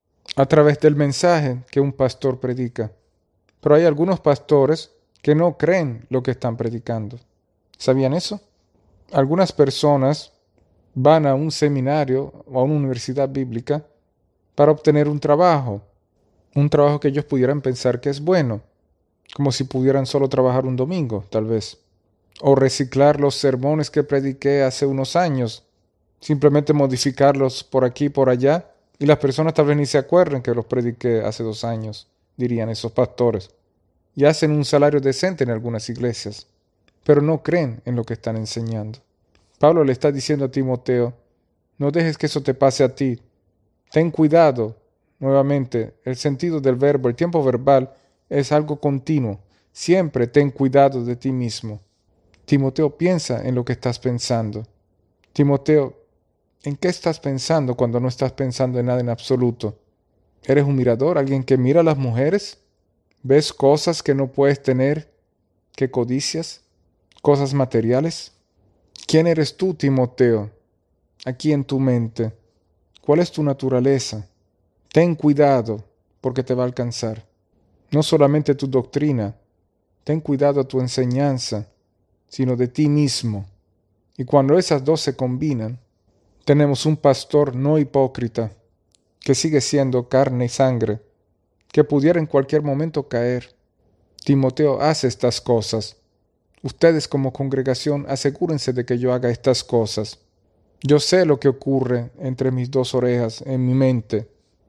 a través del mensaje que un pastor predica. Pero hay algunos pastores que no creen lo que están predicando. ¿Sabían eso? Algunas personas van a un seminario o a una universidad bíblica para obtener un trabajo, un trabajo que ellos pudieran pensar que es bueno, como si pudieran solo trabajar un domingo, tal vez, o reciclar los sermones que prediqué hace unos años, simplemente modificarlos por aquí y por allá, y las personas tal vez ni se acuerden que los prediqué hace dos años, dirían esos pastores, y hacen un salario decente en algunas iglesias, pero no creen en lo que están enseñando. Pablo le está diciendo a Timoteo, no dejes que eso te pase a ti. Ten cuidado, nuevamente, el sentido del verbo, el tiempo verbal es algo continuo. Siempre ten cuidado de ti mismo. Timoteo, piensa en lo que estás pensando. Timoteo, ¿en qué estás pensando cuando no estás pensando en nada en absoluto? ¿Eres un mirador, alguien que mira a las mujeres? ¿Ves cosas que no puedes tener, que codicias? ¿Cosas materiales? ¿Quién eres tú, Timoteo, aquí en tu mente? ¿Cuál es tu naturaleza? Ten cuidado, porque te va a alcanzar. No solamente tu doctrina, ten cuidado tu enseñanza, sino de ti mismo. Y cuando esas dos se combinan, tenemos un pastor no hipócrita, que sigue siendo carne y sangre, que pudiera en cualquier momento caer. Timoteo hace estas cosas. Ustedes como congregación asegúrense de que yo haga estas cosas. Yo sé lo que ocurre entre mis dos orejas, en mi mente.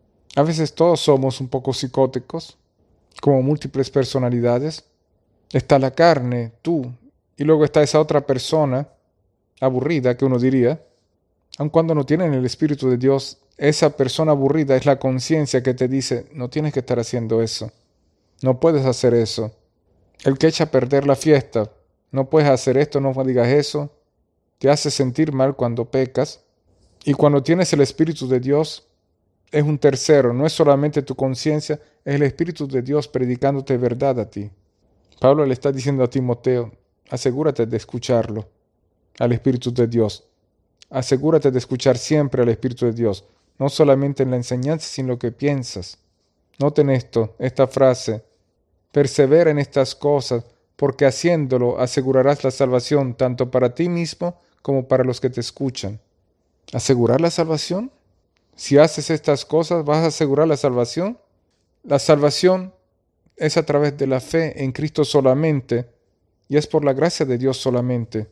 A veces todos somos un poco psicóticos, como múltiples personalidades. Está la carne, tú, y luego está esa otra persona, aburrida, que uno diría. Aun cuando no tienen el Espíritu de Dios, esa persona aburrida es la conciencia que te dice, no tienes que estar haciendo eso, no puedes hacer eso. El que echa a perder la fiesta, no puedes hacer esto, no digas eso, te hace sentir mal cuando pecas. Y cuando tienes el Espíritu de Dios, es un tercero, no es solamente tu conciencia, es el Espíritu de Dios predicándote verdad a ti. Pablo le está diciendo a Timoteo, asegúrate de escucharlo, al Espíritu de Dios. Asegúrate de escuchar siempre al Espíritu de Dios, no solamente en la enseñanza, sino en lo que piensas. Noten esto, esta frase, persevera en estas cosas, porque haciéndolo asegurarás la salvación tanto para ti mismo como para los que te escuchan. ¿Asegurar la salvación? Si haces estas cosas, ¿vas a asegurar la salvación? La salvación es a través de la fe en Cristo solamente, y es por la gracia de Dios solamente.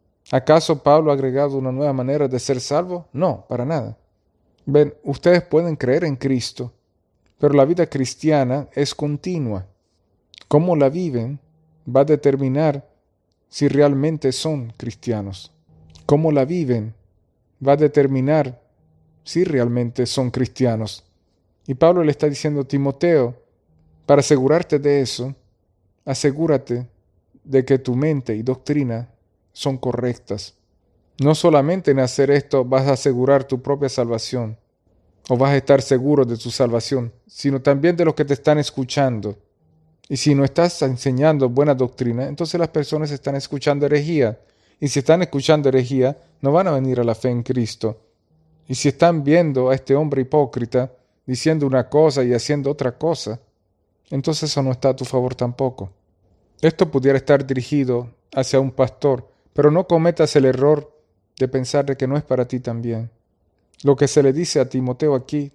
¿Acaso Pablo ha agregado una nueva manera de ser salvo? No, para nada. Ven, ustedes pueden creer en Cristo, pero la vida cristiana es continua. Cómo la viven va a determinar si realmente son cristianos. Cómo la viven va a determinar si realmente son cristianos. Y Pablo le está diciendo a Timoteo, para asegurarte de eso, asegúrate de que tu mente y doctrina son correctas. No solamente en hacer esto vas a asegurar tu propia salvación, o vas a estar seguro de tu salvación, sino también de los que te están escuchando. Y si no estás enseñando buena doctrina, entonces las personas están escuchando herejía. Y si están escuchando herejía, no van a venir a la fe en Cristo. Y si están viendo a este hombre hipócrita diciendo una cosa y haciendo otra cosa, entonces eso no está a tu favor tampoco. Esto pudiera estar dirigido hacia un pastor, pero no cometas el error de pensar de que no es para ti también. Lo que se le dice a Timoteo aquí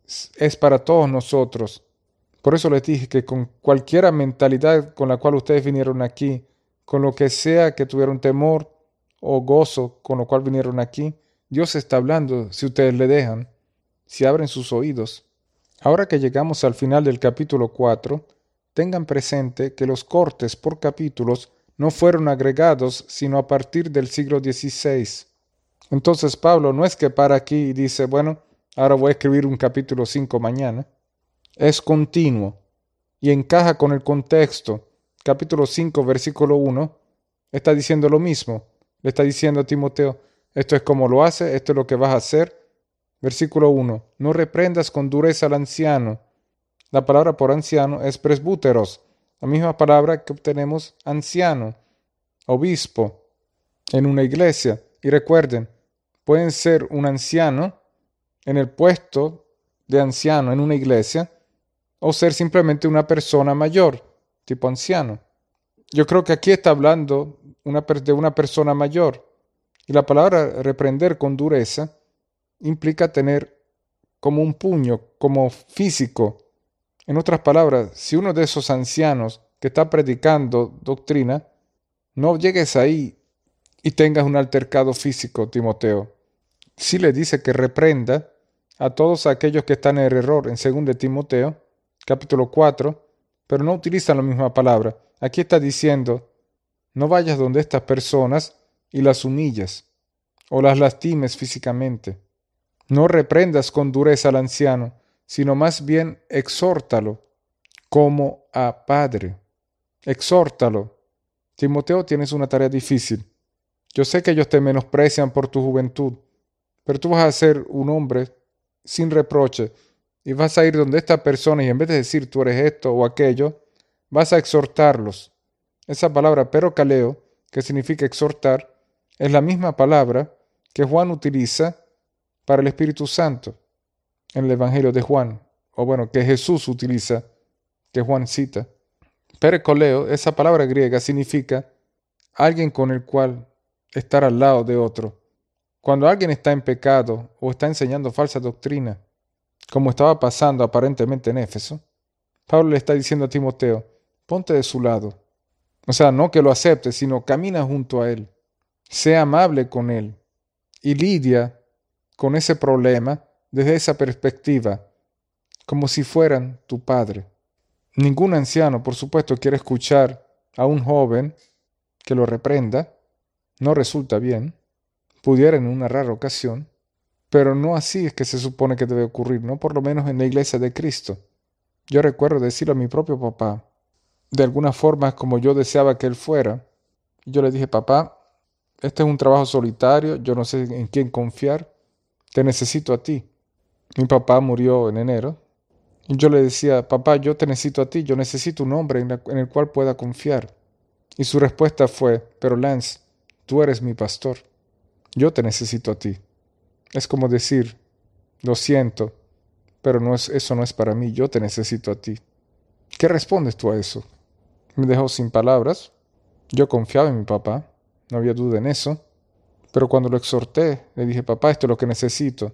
es para todos nosotros. Por eso les dije que con cualquier mentalidad con la cual ustedes vinieron aquí, con lo que sea que tuvieron temor o gozo con lo cual vinieron aquí, Dios está hablando si ustedes le dejan, si abren sus oídos. Ahora que llegamos al final del capítulo cuatro, tengan presente que los cortes por capítulos no fueron agregados sino a partir del siglo dieciséis. Entonces Pablo no es que para aquí y dice, bueno, ahora voy a escribir un capítulo cinco mañana. Es continuo y encaja con el contexto. Capítulo cinco, versículo uno, está diciendo lo mismo. Le está diciendo a Timoteo, esto es como lo hace, esto es lo que vas a hacer. Versículo uno, no reprendas con dureza al anciano. La palabra por anciano es presbúteros, la misma palabra que obtenemos anciano, obispo, en una iglesia. Y recuerden, pueden ser un anciano en el puesto de anciano en una iglesia o ser simplemente una persona mayor, tipo anciano. Yo creo que aquí está hablando una, de una persona mayor. Y la palabra reprender con dureza implica tener como un puño, como físico. En otras palabras, si uno de esos ancianos que está predicando doctrina, no llegues ahí y tengas un altercado físico, Timoteo. Sí le dice que reprenda a todos aquellos que están en el error en segundo de Timoteo, capítulo cuatro, pero no utilizan la misma palabra. Aquí está diciendo, no vayas donde estas personas y las humilles o las lastimes físicamente. No reprendas con dureza al anciano, sino más bien exhórtalo como a padre. exhórtalo. Timoteo, tienes una tarea difícil. Yo sé que ellos te menosprecian por tu juventud, pero tú vas a ser un hombre sin reproche y vas a ir donde esta persona y en vez de decir tú eres esto o aquello, vas a exhortarlos. Esa palabra perocaleo, que significa exhortar, es la misma palabra que Juan utiliza para el Espíritu Santo en el Evangelio de Juan, o bueno, que Jesús utiliza, que Juan cita. Pericoleo, esa palabra griega, significa alguien con el cual estar al lado de otro. Cuando alguien está en pecado o está enseñando falsa doctrina, como estaba pasando aparentemente en Éfeso, Pablo le está diciendo a Timoteo, ponte de su lado. O sea, no que lo acepte, sino camina junto a él. Sé amable con él y lidia con ese problema desde esa perspectiva, como si fueran tu padre. Ningún anciano, por supuesto, quiere escuchar a un joven que lo reprenda. No resulta bien. Pudiera en una rara ocasión, pero no así es que se supone que debe ocurrir, no por lo menos en la iglesia de Cristo. Yo recuerdo decirle a mi propio papá, de alguna forma como yo deseaba que él fuera. Yo le dije, papá, este es un trabajo solitario, yo no sé en quién confiar, te necesito a ti. Mi papá murió en enero, y yo le decía, papá, yo te necesito a ti, yo necesito un hombre en, la, en el cual pueda confiar. Y su respuesta fue, pero Lance, tú eres mi pastor, yo te necesito a ti. Es como decir, lo siento, pero no es, eso no es para mí, yo te necesito a ti. ¿Qué respondes tú a eso? Me dejó sin palabras. Yo confiaba en mi papá, no había duda en eso. Pero cuando lo exhorté, le dije, papá, esto es lo que necesito.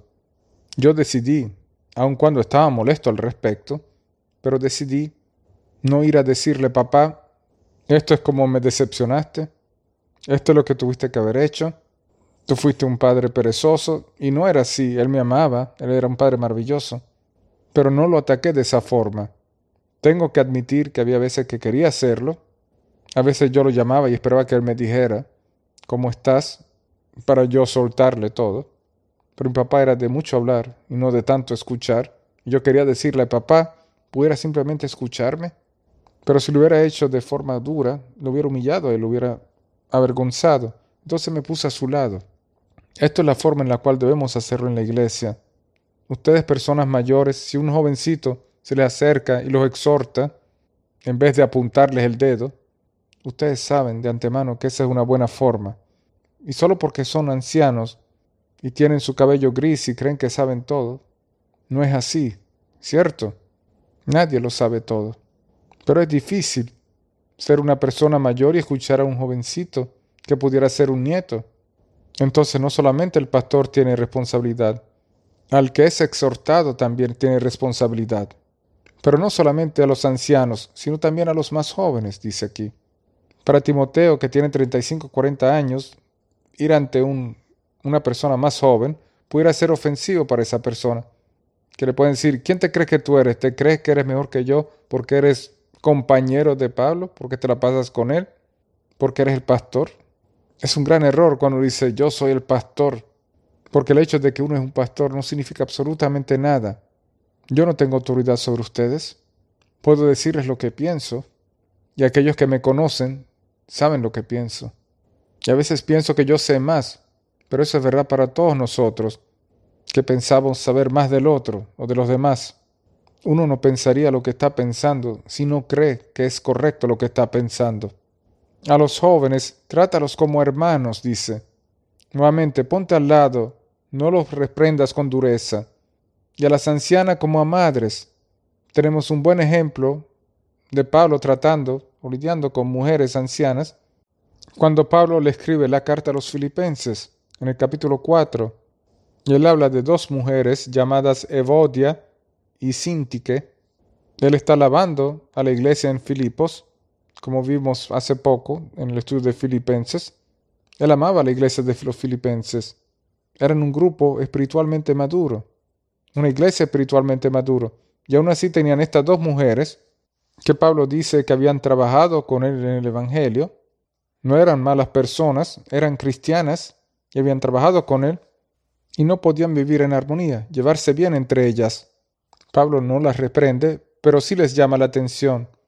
Yo decidí, aun cuando estaba molesto al respecto, pero decidí no ir a decirle, papá, esto es como me decepcionaste, esto es lo que tuviste que haber hecho, tú fuiste un padre perezoso, y no era así, él me amaba, él era un padre maravilloso, pero no lo ataqué de esa forma. Tengo que admitir que había veces que quería hacerlo, a veces yo lo llamaba y esperaba que él me dijera, ¿cómo estás?, para yo soltarle todo. Pero mi papá era de mucho hablar y no de tanto escuchar. Yo quería decirle, papá, ¿pudiera simplemente escucharme? Pero si lo hubiera hecho de forma dura, lo hubiera humillado y lo hubiera avergonzado. Entonces me puse a su lado. Esto es la forma en la cual debemos hacerlo en la iglesia. Ustedes, personas mayores, si un jovencito se les acerca y los exhorta, en vez de apuntarles el dedo, ustedes saben de antemano que esa es una buena forma. Y solo porque son ancianos y tienen su cabello gris y creen que saben todo, no es así, ¿cierto? Nadie lo sabe todo. Pero es difícil ser una persona mayor y escuchar a un jovencito que pudiera ser un nieto. Entonces no solamente el pastor tiene responsabilidad, al que es exhortado también tiene responsabilidad. Pero no solamente a los ancianos, sino también a los más jóvenes, dice aquí. Para Timoteo, que tiene treinta y cinco, cuarenta años, ir ante un, una persona más joven pudiera ser ofensivo para esa persona. Que le pueden decir, ¿quién te crees que tú eres? ¿Te crees que eres mejor que yo porque eres compañero de Pablo? ¿Porque te la pasas con él? ¿Porque eres el pastor? Es un gran error cuando dice, yo soy el pastor. Porque el hecho de que uno es un pastor no significa absolutamente nada. Yo no tengo autoridad sobre ustedes. Puedo decirles lo que pienso. Y aquellos que me conocen saben lo que pienso. Y a veces pienso que yo sé más, pero eso es verdad para todos nosotros, que pensamos saber más del otro o de los demás. Uno no pensaría lo que está pensando si no cree que es correcto lo que está pensando. A los jóvenes, trátalos como hermanos, dice. Nuevamente, ponte al lado, no los reprendas con dureza. Y a las ancianas como a madres. Tenemos un buen ejemplo de Pablo tratando o lidiando con mujeres ancianas, cuando Pablo le escribe la carta a los Filipenses, en el capítulo cuatro, y él habla de dos mujeres llamadas Evodia y Síntique. Él está alabando a la iglesia en Filipos, como vimos hace poco en el estudio de Filipenses. Él amaba a la iglesia de los Filipenses. Eran un grupo espiritualmente maduro, una iglesia espiritualmente maduro, y aún así tenían estas dos mujeres que Pablo dice que habían trabajado con él en el Evangelio. No eran malas personas, eran cristianas y habían trabajado con él y no podían vivir en armonía, llevarse bien entre ellas. Pablo no las reprende, pero sí les llama la atención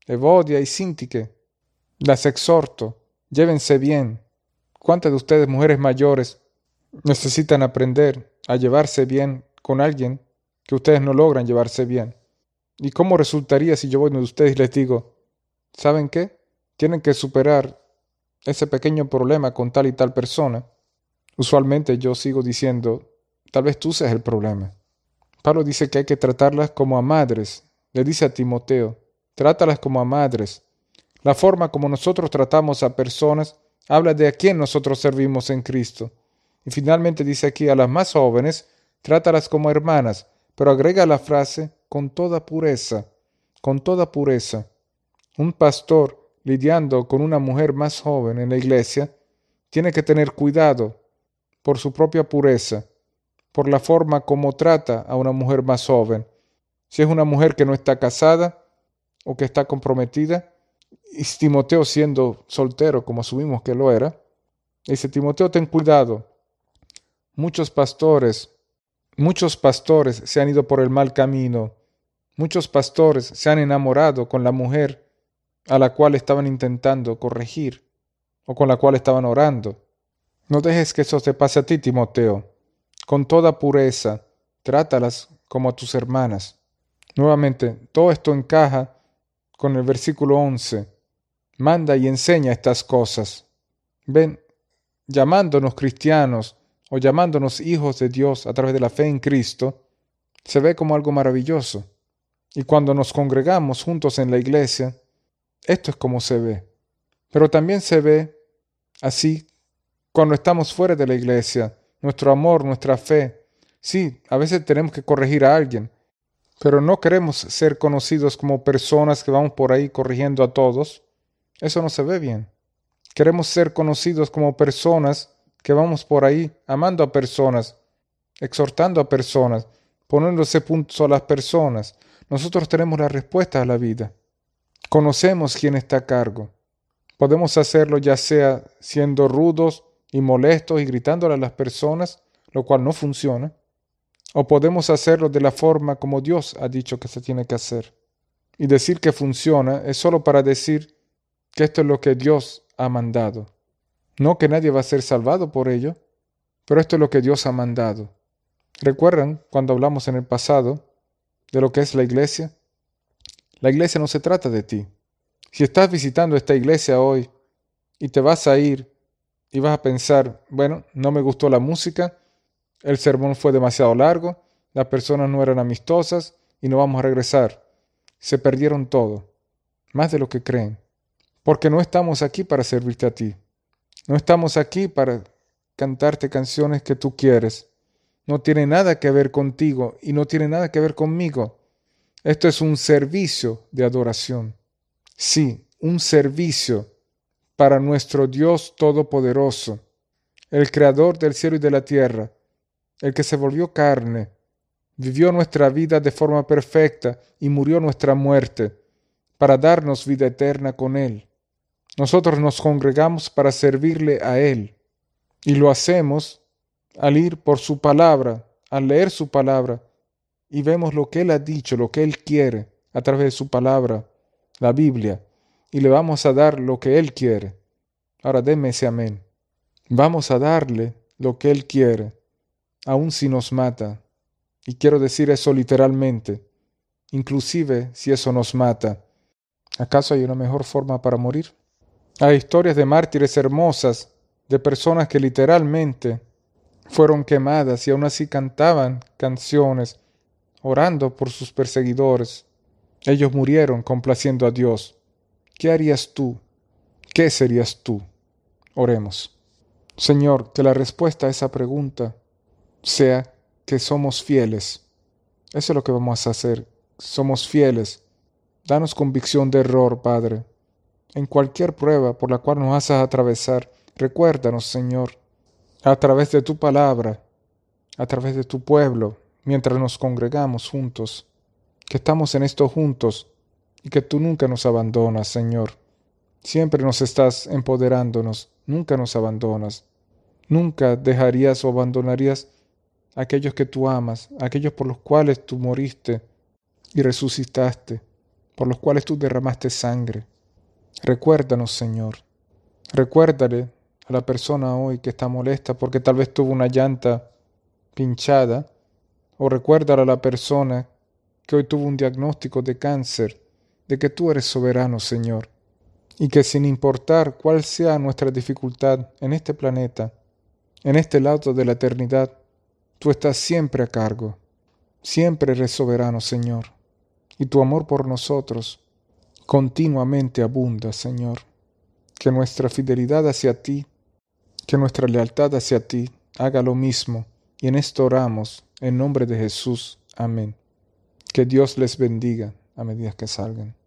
Evodia y Síntique. Las exhorto, llévense bien. ¿Cuántas de ustedes, mujeres mayores, necesitan aprender a llevarse bien con alguien que ustedes no logran llevarse bien? ¿Y cómo resultaría si yo voy donde ustedes y les digo, ¿saben qué? Tienen que superar ese pequeño problema con tal y tal persona. Usualmente yo sigo diciendo, tal vez tú seas el problema. Pablo dice que hay que tratarlas como a madres. Le dice a Timoteo, trátalas como a madres. La forma como nosotros tratamos a personas habla de a quién nosotros servimos en Cristo. Y finalmente dice aquí a las más jóvenes, trátalas como hermanas, pero agrega la frase con toda pureza, con toda pureza. Un pastor lidiando con una mujer más joven en la iglesia tiene que tener cuidado por su propia pureza, por la forma como trata a una mujer más joven. Si es una mujer que no está casada o que está comprometida, y Timoteo siendo soltero, como asumimos que lo era, dice, Timoteo, ten cuidado. Muchos pastores, muchos pastores se han ido por el mal camino. Muchos pastores se han enamorado con la mujer a la cual estaban intentando corregir o con la cual estaban orando. No dejes que eso te pase a ti, Timoteo. Con toda pureza, trátalas como a tus hermanas. Nuevamente, todo esto encaja con el versículo once. Manda y enseña estas cosas. Ven, llamándonos cristianos o llamándonos hijos de Dios a través de la fe en Cristo, se ve como algo maravilloso. Y cuando nos congregamos juntos en la iglesia, esto es como se ve. Pero también se ve así cuando estamos fuera de la iglesia, nuestro amor, nuestra fe. Sí, a veces tenemos que corregir a alguien, pero no queremos ser conocidos como personas que vamos por ahí corrigiendo a todos. Eso no se ve bien. Queremos ser conocidos como personas que vamos por ahí amando a personas, exhortando a personas, poniéndose puntos a las personas. Nosotros tenemos la respuesta a la vida. Conocemos quién está a cargo. Podemos hacerlo ya sea siendo rudos y molestos y gritándole a las personas, lo cual no funciona, o podemos hacerlo de la forma como Dios ha dicho que se tiene que hacer. Y decir que funciona es solo para decir que esto es lo que Dios ha mandado. No que nadie va a ser salvado por ello, pero esto es lo que Dios ha mandado. ¿Recuerdan cuando hablamos en el pasado de lo que es la iglesia? La iglesia no se trata de ti. Si estás visitando esta iglesia hoy y te vas a ir y vas a pensar, bueno, no me gustó la música, el sermón fue demasiado largo, las personas no eran amistosas y no vamos a regresar. Se perdieron todo, más de lo que creen. Porque no estamos aquí para servirte a ti. No estamos aquí para cantarte canciones que tú quieres. No tiene nada que ver contigo y no tiene nada que ver conmigo. Esto es un servicio de adoración. Sí, un servicio para nuestro Dios Todopoderoso, el Creador del cielo y de la tierra, el que se volvió carne, vivió nuestra vida de forma perfecta y murió nuestra muerte para darnos vida eterna con Él. Nosotros nos congregamos para servirle a Él y lo hacemos al ir por su palabra, al leer su palabra y vemos lo que Él ha dicho, lo que Él quiere a través de su palabra, la Biblia, y le vamos a dar lo que Él quiere. Ahora denme ese amén. Vamos a darle lo que Él quiere, aun si nos mata. Y quiero decir eso literalmente, inclusive si eso nos mata. ¿Acaso hay una mejor forma para morir? Hay historias de mártires hermosas, de personas que literalmente fueron quemadas y aún así cantaban canciones, orando por sus perseguidores. Ellos murieron complaciendo a Dios. ¿Qué harías tú? ¿Qué serías tú? Oremos. Señor, que la respuesta a esa pregunta sea que somos fieles. Eso es lo que vamos a hacer. Somos fieles. Danos convicción de error, Padre. En cualquier prueba por la cual nos haces atravesar, recuérdanos, Señor, a través de tu palabra, a través de tu pueblo, mientras nos congregamos juntos, que estamos en esto juntos y que tú nunca nos abandonas, Señor. Siempre nos estás empoderándonos, nunca nos abandonas. Nunca dejarías o abandonarías a aquellos que tú amas, a aquellos por los cuales tú moriste y resucitaste. por los cuales tú derramaste sangre. Recuérdanos, Señor. Recuérdale a la persona hoy que está molesta porque tal vez tuvo una llanta pinchada, o recuérdale a la persona que hoy tuvo un diagnóstico de cáncer, de que tú eres soberano, Señor, y que sin importar cuál sea nuestra dificultad en este planeta, en este lado de la eternidad, tú estás siempre a cargo, siempre eres soberano, Señor, y tu amor por nosotros continuamente abunda, Señor. Que nuestra fidelidad hacia ti, que nuestra lealtad hacia ti haga lo mismo, y en esto oramos, en nombre de Jesús. Amén. Que Dios les bendiga a medida que salgan.